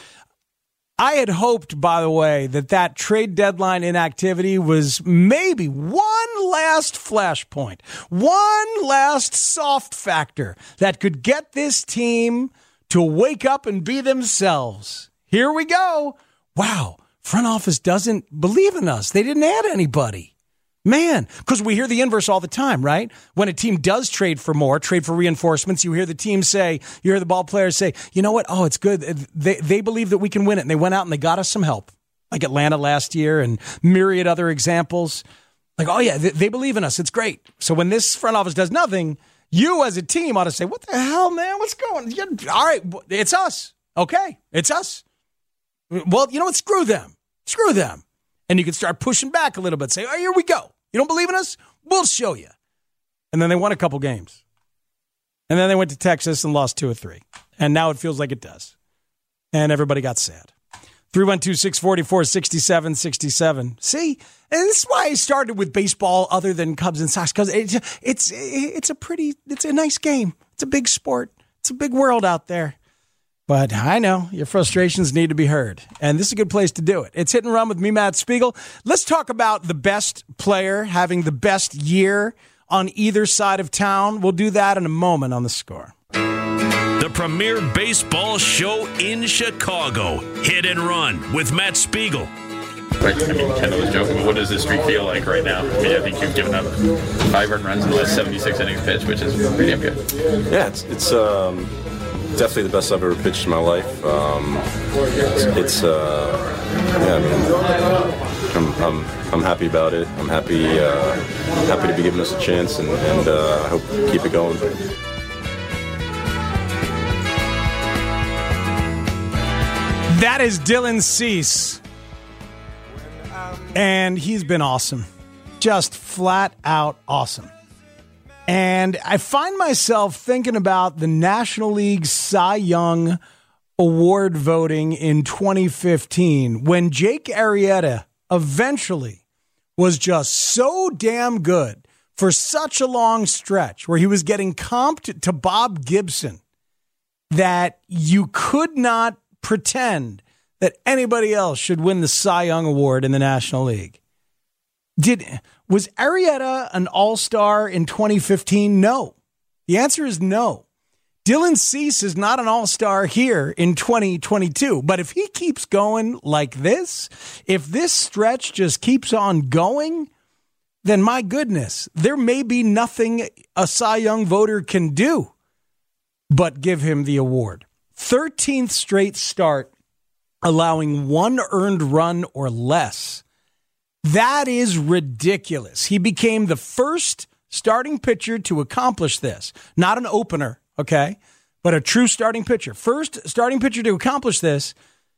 Speaker 12: I had hoped, by the way, that that trade deadline inactivity was maybe one last flashpoint, one last soft factor that could get this team to wake up and be themselves. Here we go. Wow, front office doesn't believe in us. They didn't add anybody. Man, because we hear the inverse all the time, right? When a team does trade for more, trade for reinforcements, you hear the team say, you hear the ball players say, you know what? Oh, it's good. They they believe that we can win it. And they went out and they got us some help. Like Atlanta last year and myriad other examples. Like, oh yeah, they, they believe in us. It's great. So when this front office does nothing, you as a team ought to say, what the hell, man? What's going on? All right, it's us. Okay, it's us. Well, you know what? Screw them. Screw them. And you can start pushing back a little bit. Say, oh, here we go. You don't believe in us? We'll show you. And then they won a couple games. And then they went to Texas and lost two or three. And now it feels like it does. And everybody got sad. three one two, six four four, six seven six seven. See? And this is why I started with baseball other than Cubs and Sox. Because it's, it's, it's a pretty, it's a nice game. It's a big sport. It's a big world out there. But I know your frustrations need to be heard, and this is a good place to do it. It's Hit and Run with me, Matt Spiegel. Let's talk about the best player having the best year on either side of town. We'll do that in a moment on The Score.
Speaker 3: The premier baseball show in Chicago, Hit and Run with Matt Spiegel.
Speaker 18: Right, I mean, Kendall was joking, but what does this streak feel like right now? I mean, I think you've given up five earned runs in the last seventy-six innings pitched, which is pretty damn good.
Speaker 19: Yeah, it's... it's um... definitely the best I've ever pitched in my life. Um, it's, it's uh, yeah, I mean, I'm, I'm, I'm happy about it. I'm happy, uh, happy to be giving us a chance, and, and uh, I hope to keep it going.
Speaker 12: That is Dylan Cease, and he's been awesome, just flat out awesome. And I find myself thinking about the National League Cy Young Award voting in twenty fifteen when Jake Arrieta eventually was just so damn good for such a long stretch where he was getting comped to Bob Gibson that you could not pretend that anybody else should win the Cy Young Award in the National League. Did was Arrieta an all-star in twenty fifteen? No. The answer is no. Dylan Cease is not an all-star here in twenty twenty-two. But if he keeps going like this, if this stretch just keeps on going, then my goodness, there may be nothing a Cy Young voter can do but give him the award. thirteenth straight start, allowing one earned run or less. That is ridiculous. He became the first starting pitcher to accomplish this. Not an opener, okay, but a true starting pitcher. First starting pitcher to accomplish this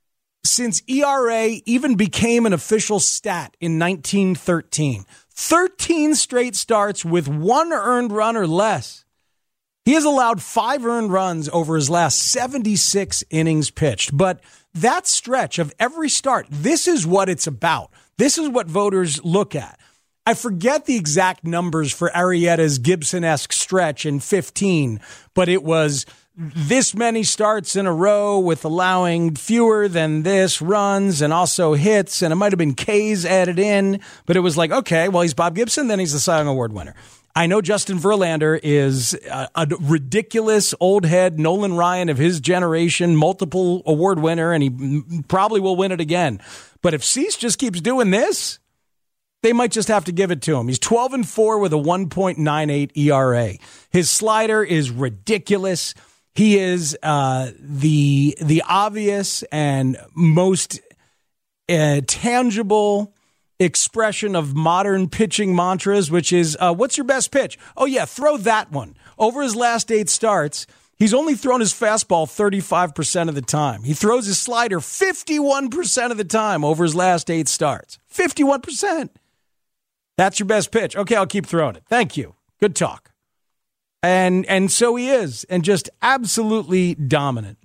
Speaker 12: since E R A even became an official stat in nineteen thirteen. thirteen straight starts with one earned run or less. He has allowed five earned runs over his last seventy-six innings pitched. But that stretch of every start, this is what it's about. This is what voters look at. I forget the exact numbers for Arrieta's Gibson-esque stretch in fifteen, but it was this many starts in a row with allowing fewer than this runs and also hits, and it might have been K's added in, but it was like, okay, well, he's Bob Gibson, then he's the Cy Young Award winner. I know Justin Verlander is a, a ridiculous old head Nolan Ryan of his generation, multiple award winner, and he probably will win it again. But if Cease just keeps doing this, they might just have to give it to him. He's twelve and four with a one point nine eight E R A. His slider is ridiculous. He is uh, the the obvious and most uh, tangible expression of modern pitching mantras, which is, uh, what's your best pitch? Oh, yeah, throw that one. Over his last eight starts, he's only thrown his fastball thirty-five percent of the time. He throws his slider fifty-one percent of the time over his last eight starts. fifty-one percent. That's your best pitch. Okay, I'll keep throwing it. Thank you. Good talk. And and so he is, and just absolutely dominant.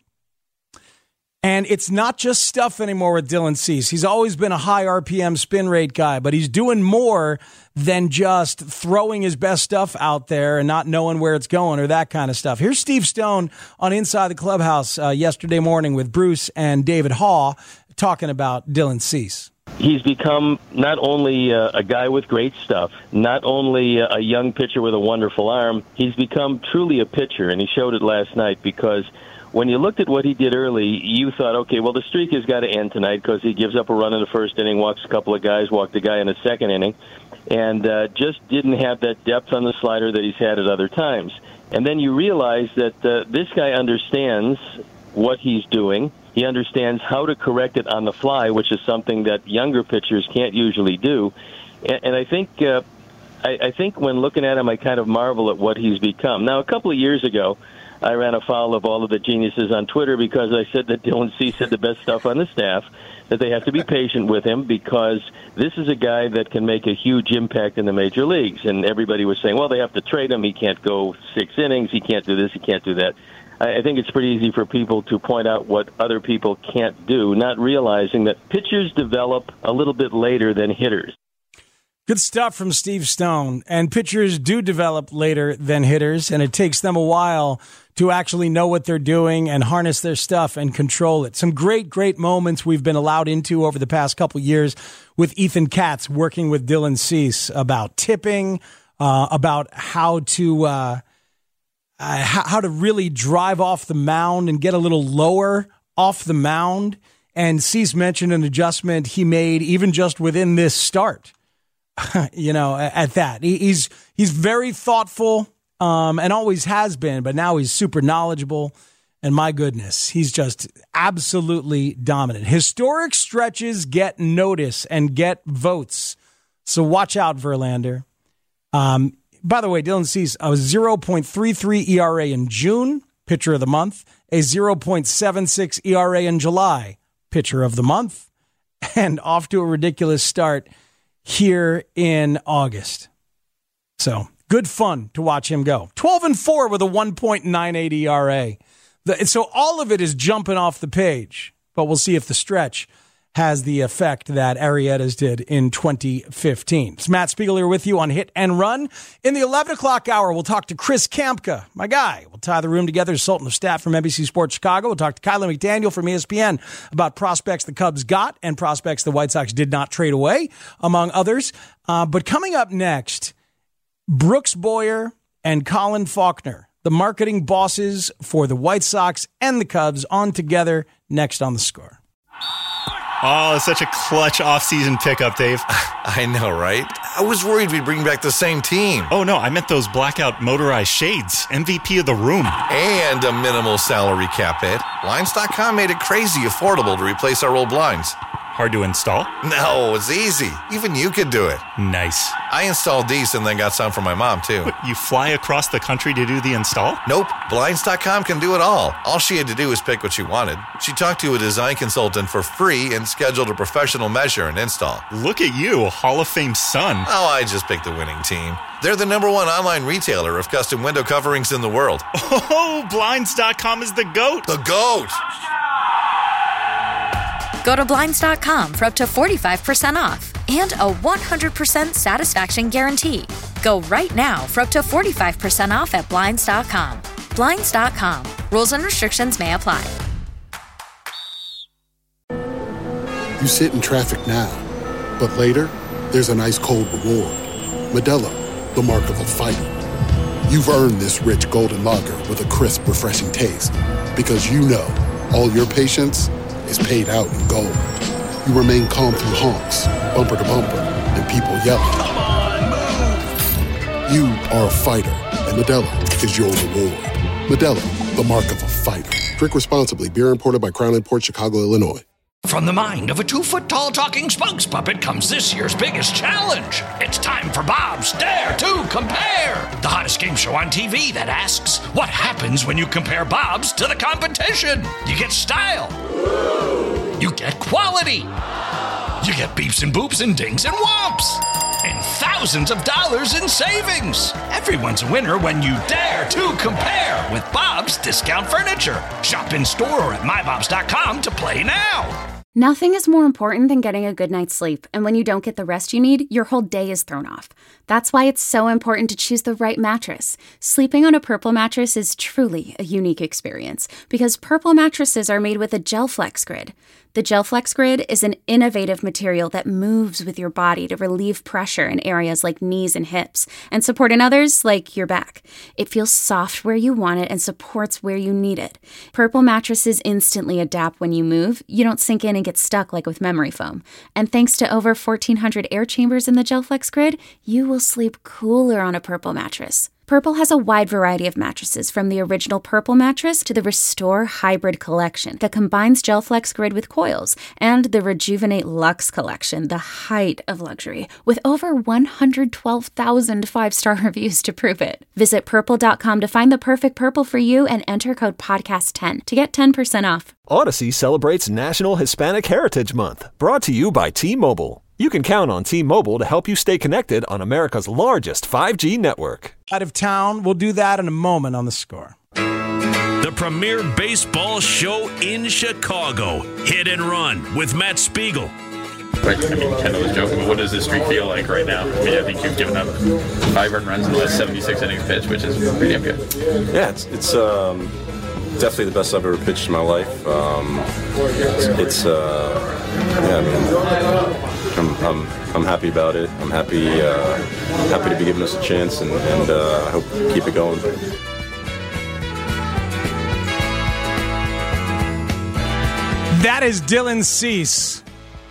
Speaker 12: And it's not just stuff anymore with Dylan Cease. He's always been a high R P M spin rate guy, but he's doing more than just throwing his best stuff out there and not knowing where it's going or that kind of stuff. Here's Steve Stone on Inside the Clubhouse uh, yesterday morning with Bruce and David Haw talking about Dylan Cease.
Speaker 20: He's become not only a, a guy with great stuff, not only a, a young pitcher with a wonderful arm, he's become truly a pitcher, and he showed it last night because when you looked at what he did early, you thought, okay, well, the streak has got to end tonight because he gives up a run in the first inning, walks a couple of guys, walked a guy in the second inning, and uh, just didn't have that depth on the slider that he's had at other times. And then you realize that uh, this guy understands what he's doing. He understands how to correct it on the fly, which is something that younger pitchers can't usually do. And, and I think uh, I, I think when looking at him, I kind of marvel at what he's become. Now, a couple of years ago, I ran afoul of all of the geniuses on Twitter because I said that Dylan Cease had the best stuff on the staff, that they have to be patient with him because this is a guy that can make a huge impact in the major leagues. And everybody was saying, well, they have to trade him. He can't go six innings. He can't do this. He can't do that. I think it's pretty easy for people to point out what other people can't do, not realizing that pitchers develop a little bit later than hitters.
Speaker 12: Good stuff from Steve Stone. And pitchers do develop later than hitters, and it takes them a while to actually know what they're doing and harness their stuff and control it. Some great, great moments we've been allowed into over the past couple years with Ethan Katz working with Dylan Cease about tipping, uh, about how to... Uh, Uh, how to really drive off the mound and get a little lower off the mound. And Cease mentioned an adjustment he made even just within this start, you know, at that. He's he's very thoughtful um, and always has been, but now he's super knowledgeable. And my goodness, he's just absolutely dominant. Historic stretches get notice and get votes. So watch out, Verlander. Um By the way, Dylan Cease, a zero point three three E R A in June, pitcher of the month, a zero point seven six E R A in July, pitcher of the month, and off to a ridiculous start here in August. So good fun to watch him go. twelve and four with a one point nine eight E R A. The, so all of it is jumping off the page, but we'll see if the stretch has the effect that Arrieta's did in twenty fifteen. It's Matt Spiegel here with you on Hit and Run. In the eleven o'clock hour, we'll talk to Chris Kampka, my guy. We'll tie the room together, Sultan of Staff from N B C Sports Chicago. We'll talk to Kyler McDaniel from E S P N about prospects the Cubs got and prospects the White Sox did not trade away, among others. Uh, but coming up next, Brooks Boyer and Colin Faulkner, the marketing bosses for the White Sox and the Cubs, on together next on The Score.
Speaker 4: Oh, such a clutch off-season pickup, Dave.
Speaker 5: I know, right? I was worried we'd bring back the same team.
Speaker 4: Oh, no, I meant those blackout motorized shades. M V P of the room.
Speaker 5: And a minimal salary cap hit. Blinds dot com made it crazy affordable to replace our old blinds.
Speaker 4: Hard to install?
Speaker 5: No, it's easy. Even you could do it.
Speaker 4: Nice.
Speaker 5: I installed these and then got some for my mom, too.
Speaker 4: But you fly across the country to do the install?
Speaker 5: Nope. Blinds dot com can do it all. All she had to do was pick what she wanted. She talked to a design consultant for free and scheduled a professional measure and install.
Speaker 4: Look at you, Hall of Fame son.
Speaker 5: Oh, I just picked the winning team. They're the number one online retailer of custom window coverings in the world.
Speaker 4: Oh, Blinds dot com is the GOAT.
Speaker 5: The GOAT!
Speaker 6: Go to Blinds dot com for up to forty-five percent off and a one hundred percent satisfaction guarantee. Go right now for up to forty-five percent off at Blinds dot com. Blinds dot com. Rules and restrictions may apply.
Speaker 14: You sit in traffic now, but later, there's an ice cold reward. Modelo, the mark of a fighter. You've earned this rich golden lager with a crisp, refreshing taste. Because you know, all your patience is paid out in gold. You remain calm through honks, bumper to bumper, and people yelling.
Speaker 8: Come on, move!
Speaker 14: You are a fighter, and Modelo is your reward. Modelo, the mark of a fighter. Drink responsibly. Beer imported by Crown Imports, Chicago, Illinois.
Speaker 3: From the mind of a two-foot-tall talking spokes puppet comes this year's biggest challenge. It's time for Bob's Dare to Compare, the hottest game show on T V that asks, what happens when you compare Bob's to the competition? You get style. You get quality. You get beeps and boops and dings and whomps. And thousands of dollars in savings. Everyone's a winner when you dare to compare with Bob's Discount Furniture. Shop in store or at my bobs dot com to play now.
Speaker 1: Nothing is more important than getting a good night's sleep, and when you don't get the rest you need, your whole day is thrown off. That's why it's so important to choose the right mattress. Sleeping on a Purple mattress is truly a unique experience, because Purple mattresses are made with a GelFlex Grid. The GelFlex Grid is an innovative material that moves with your body to relieve pressure in areas like knees and hips, and support in others like your back. It feels soft where you want it and supports where you need it. Purple mattresses instantly adapt when you move. You don't sink in and get stuck like with memory foam. And thanks to over fourteen hundred air chambers in the GelFlex Grid, you will sleep cooler on a Purple mattress. Purple has a wide variety of mattresses, from the original Purple mattress to the Restore Hybrid collection that combines GelFlex Grid with coils, and the Rejuvenate Luxe collection, the height of luxury, with over one hundred twelve thousand five-star reviews to prove it. Visit purple dot com to find the perfect Purple for you and enter code podcast ten to get ten percent off.
Speaker 2: Odyssey celebrates National Hispanic Heritage Month, brought to you by T-Mobile. You can count on T-Mobile to help you stay connected on America's largest five G network.
Speaker 12: Out of town, we'll do that in a moment on The Score.
Speaker 8: The premier baseball show in Chicago. Hit and Run with Matt Spiegel.
Speaker 18: Right, I mean, Kendall was joking, but what does this streak feel like right now? I mean, I think you've given up five earned runs in the last seventy-six innings pitched, which is pretty damn good.
Speaker 19: Yeah, it's it's um, definitely the best I've ever pitched in my life. Um, it's, it's uh, yeah, I mean, I'm, I'm I'm happy about it. I'm happy uh, happy to be giving us a chance, and, and uh, I hope to keep it going.
Speaker 12: That is Dylan Cease.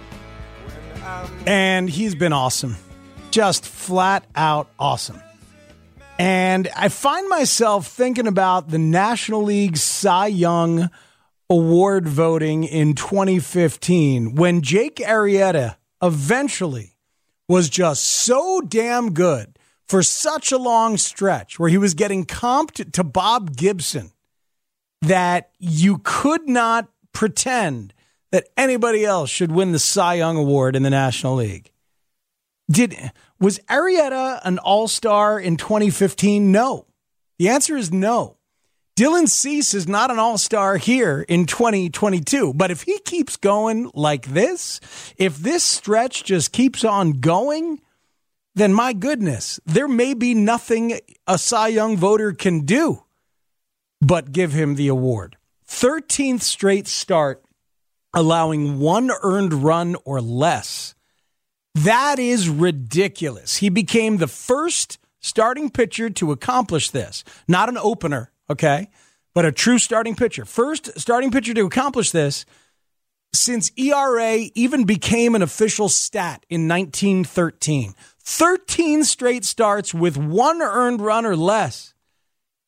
Speaker 12: And he's been awesome. Just flat out awesome. And I find myself thinking about the National League Cy Young Award voting in twenty fifteen when Jake Arrieta eventually was just so damn good for such a long stretch where he was getting comped to Bob Gibson that you could not pretend that anybody else should win the Cy Young Award in the National League. Did was Arrieta an all-star in twenty fifteen? No. The answer is no. Dylan Cease is not an all-star here in twenty twenty-two. But if he keeps going like this, if this stretch just keeps on going, then my goodness, there may be nothing a Cy Young voter can do but give him the award. thirteenth straight start allowing one earned run or less. That is ridiculous. He became the first starting pitcher to accomplish this. Not an opener, okay, but a true starting pitcher. First starting pitcher to accomplish this since E R A even became an official stat in nineteen thirteen. thirteen straight starts with one earned run or less.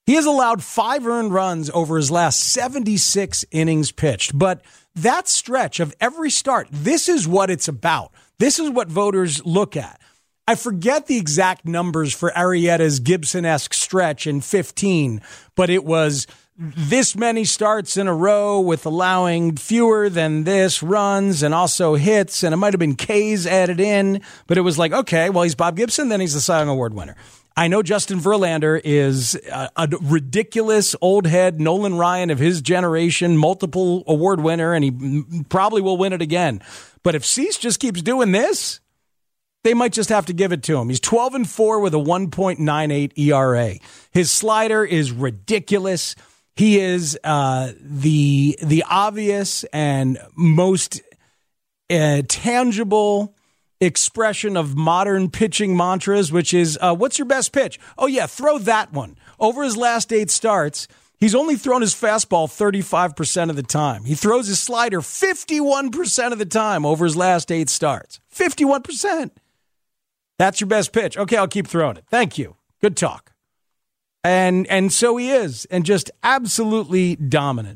Speaker 12: He has allowed five earned runs over his last seventy-six innings pitched. But that stretch of every start, this is what it's about. This is what voters look at. I forget the exact numbers for Arrieta's Gibson-esque stretch in fifteen, but it was this many starts in a row with allowing fewer than this runs and also hits, and it might have been K's added in, but it was like, okay, well, he's Bob Gibson, then he's the Cy Young Award winner. I know Justin Verlander is a, a ridiculous old head, Nolan Ryan of his generation, multiple award winner, and he probably will win it again. But if Cease just keeps doing this, they might just have to give it to him. He's twelve and four with a one point nine eight E R A. His slider is ridiculous. He is uh, the the obvious and most uh, tangible expression of modern pitching mantras, which is, uh, what's your best pitch? Oh, yeah, throw that one. Over his last eight starts, he's only thrown his fastball thirty-five percent of the time. He throws his slider fifty-one percent of the time over his last eight starts. fifty-one percent. That's your best pitch. Okay, I'll keep throwing it. Thank you. Good talk. And and so he is, and just absolutely dominant.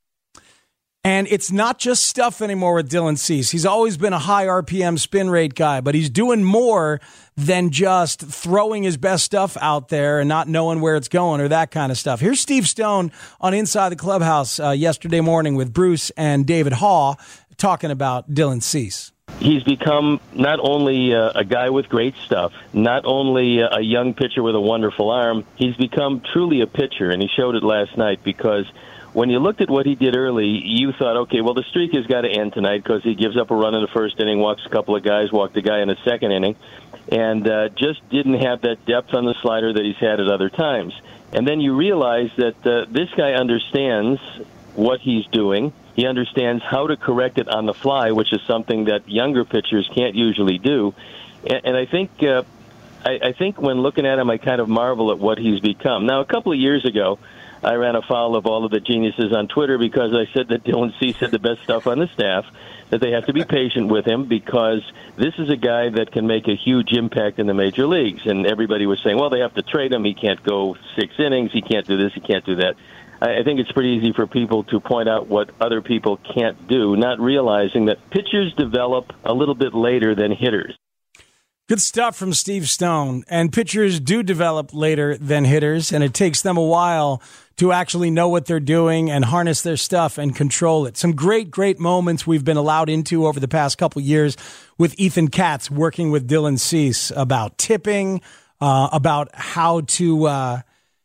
Speaker 12: And it's not just stuff anymore with Dylan Cease. He's always been a high R P M spin rate guy, but he's doing more than just throwing his best stuff out there and not knowing where it's going or that kind of stuff. Here's Steve Stone on Inside the Clubhouse uh, yesterday morning with Bruce and David Haw talking about Dylan Cease.
Speaker 20: He's become not only uh, a guy with great stuff, not only a young pitcher with a wonderful arm, he's become truly a pitcher, and he showed it last night because when you looked at what he did early, you thought, okay, well, the streak has got to end tonight because he gives up a run in the first inning, walks a couple of guys, walked a guy in the second inning, and uh, just didn't have that depth on the slider that he's had at other times. And then you realize that uh, this guy understands what he's doing. He understands how to correct it on the fly, which is something that younger pitchers can't usually do. And, and I think uh, I, I think when looking at him, I kind of marvel at what he's become. Now, a couple of years ago, I ran afoul of all of the geniuses on Twitter because I said that Dylan Cease had the best stuff on the staff, that they have to be patient with him because this is a guy that can make a huge impact in the major leagues. And everybody was saying, well, they have to trade him. He can't go six innings. He can't do this. He can't do that. I think it's pretty easy for people to point out what other people can't do, not realizing that pitchers develop a little bit later than hitters.
Speaker 12: Good stuff from Steve Stone. And pitchers do develop later than hitters, and it takes them a while to actually know what they're doing and harness their stuff and control it. Some great, great moments we've been allowed into over the past couple years with Ethan Katz working with Dylan Cease about tipping, uh, about how to... Uh,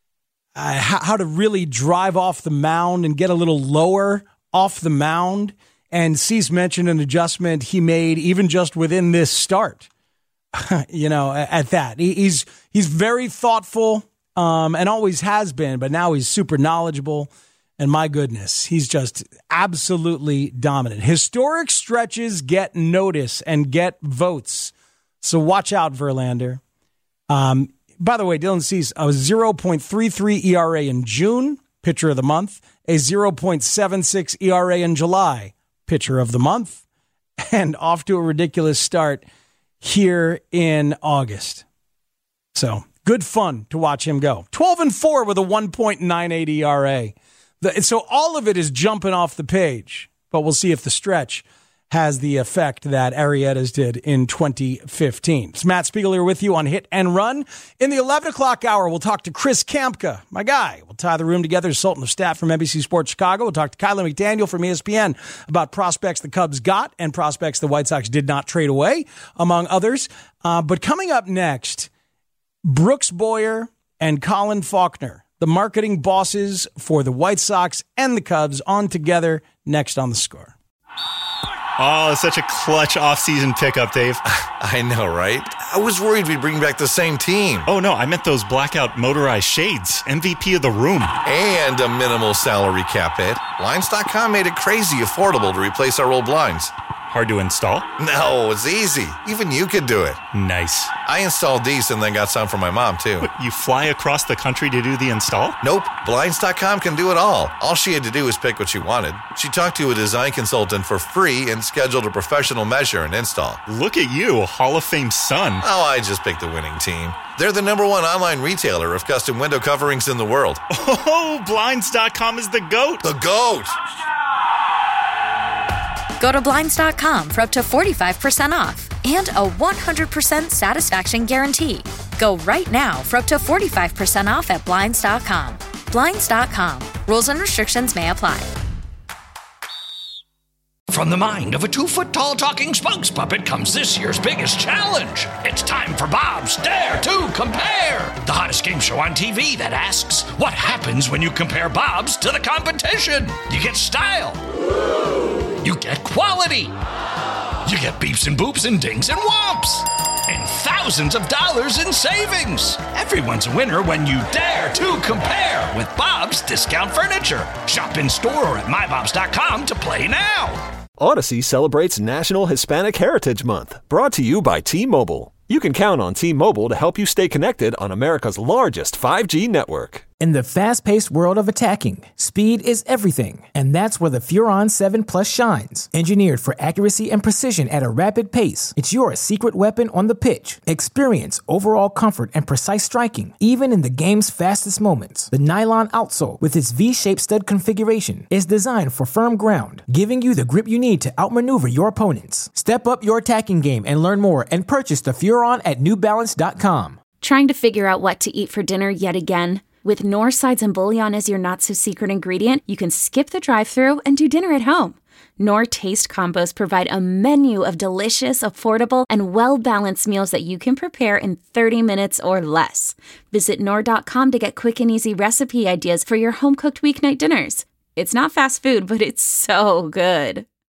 Speaker 12: Uh, how to really drive off the mound and get a little lower off the mound. And Cease mentioned an adjustment he made even just within this start, you know, at that. He's he's very thoughtful um, and always has been, but now he's super knowledgeable. And my goodness, he's just absolutely dominant. Historic stretches get notice and get votes. So watch out, Verlander. Um By the way, Dylan Cease, a zero point three three E R A in June, pitcher of the month, a zero point seven six E R A in July, pitcher of the month, and off to a ridiculous start here in August. So good fun to watch him go. twelve and four with a one point nine eight E R A. The, so all of it is jumping off the page, but we'll see if the stretch has the effect that Arrieta's did in twenty fifteen. It's Matt Spiegel here with you on Hit and Run. In the eleven o'clock hour, we'll talk to Chris Kampka, my guy. We'll tie the room together, Sultan of Staff from N B C Sports Chicago. We'll talk to Kyler McDaniel from E S P N about prospects the Cubs got and prospects the White Sox did not trade away, among others. Uh, but coming up next, Brooks Boyer and Colin Faulkner, the marketing bosses for the White Sox and the Cubs, on together next on The Score.
Speaker 4: Oh, it's such a clutch offseason pickup, Dave.
Speaker 5: I know, right? I was worried we'd bring back the same team.
Speaker 4: Oh, no, I meant those blackout motorized shades. M V P of the room.
Speaker 5: And a minimal salary cap hit. Blinds dot com made it crazy affordable to replace our old blinds.
Speaker 4: Hard to install?
Speaker 5: No, it's easy. Even you could do it.
Speaker 4: Nice.
Speaker 5: I installed these and then got some for my mom, too.
Speaker 4: What, you fly across the country to do the install?
Speaker 5: Nope. Blinds dot com can do it all. All she had to do was pick what she wanted. She talked to a design consultant for free and scheduled a professional measure and install.
Speaker 4: Look at you, a Hall of Fame son.
Speaker 5: Oh, I just picked the winning team. They're the number one online retailer of custom window coverings in the world.
Speaker 4: Oh, Blinds dot com is the GOAT.
Speaker 5: The GOAT!
Speaker 6: Go to Blinds dot com for up to forty-five percent off and a one hundred percent satisfaction guarantee. Go right now for up to forty-five percent off at Blinds dot com. Blinds dot com. Rules and restrictions may apply.
Speaker 3: From the mind of a two-foot-tall talking Spunks puppet comes this year's biggest challenge. It's time for Bob's Dare to Compare, the hottest game show on T V that asks, what happens when you compare Bob's to the competition? You get style. You get quality. You get beeps and boops and dings and whomps. And thousands of dollars in savings. Everyone's a winner when you dare to compare with Bob's Discount Furniture. Shop in store or at my bobs dot com to play now.
Speaker 2: Odyssey celebrates National Hispanic Heritage Month, brought to you by T-Mobile. You can count on T-Mobile to help you stay connected on America's largest five G network.
Speaker 21: In the fast-paced world of attacking, speed is everything, and that's where the Furon seven Plus shines. Engineered for accuracy and precision at a rapid pace, it's your secret weapon on the pitch. Experience overall comfort and precise striking, even in the game's fastest moments. The nylon outsole, with its V-shaped stud configuration, is designed for firm ground, giving you the grip you need to outmaneuver your opponents. Step up your attacking game and learn more and purchase the Furon at new balance dot com.
Speaker 1: Trying to figure out what to eat for dinner yet again? With Knorr sides and bouillon as your not-so-secret ingredient, you can skip the drive-thru and do dinner at home. Knorr Taste Combos provide a menu of delicious, affordable, and well-balanced meals that you can prepare in thirty minutes or less. Visit Knorr dot com to get quick and easy recipe ideas for your home-cooked weeknight dinners. It's not fast food, but it's so good.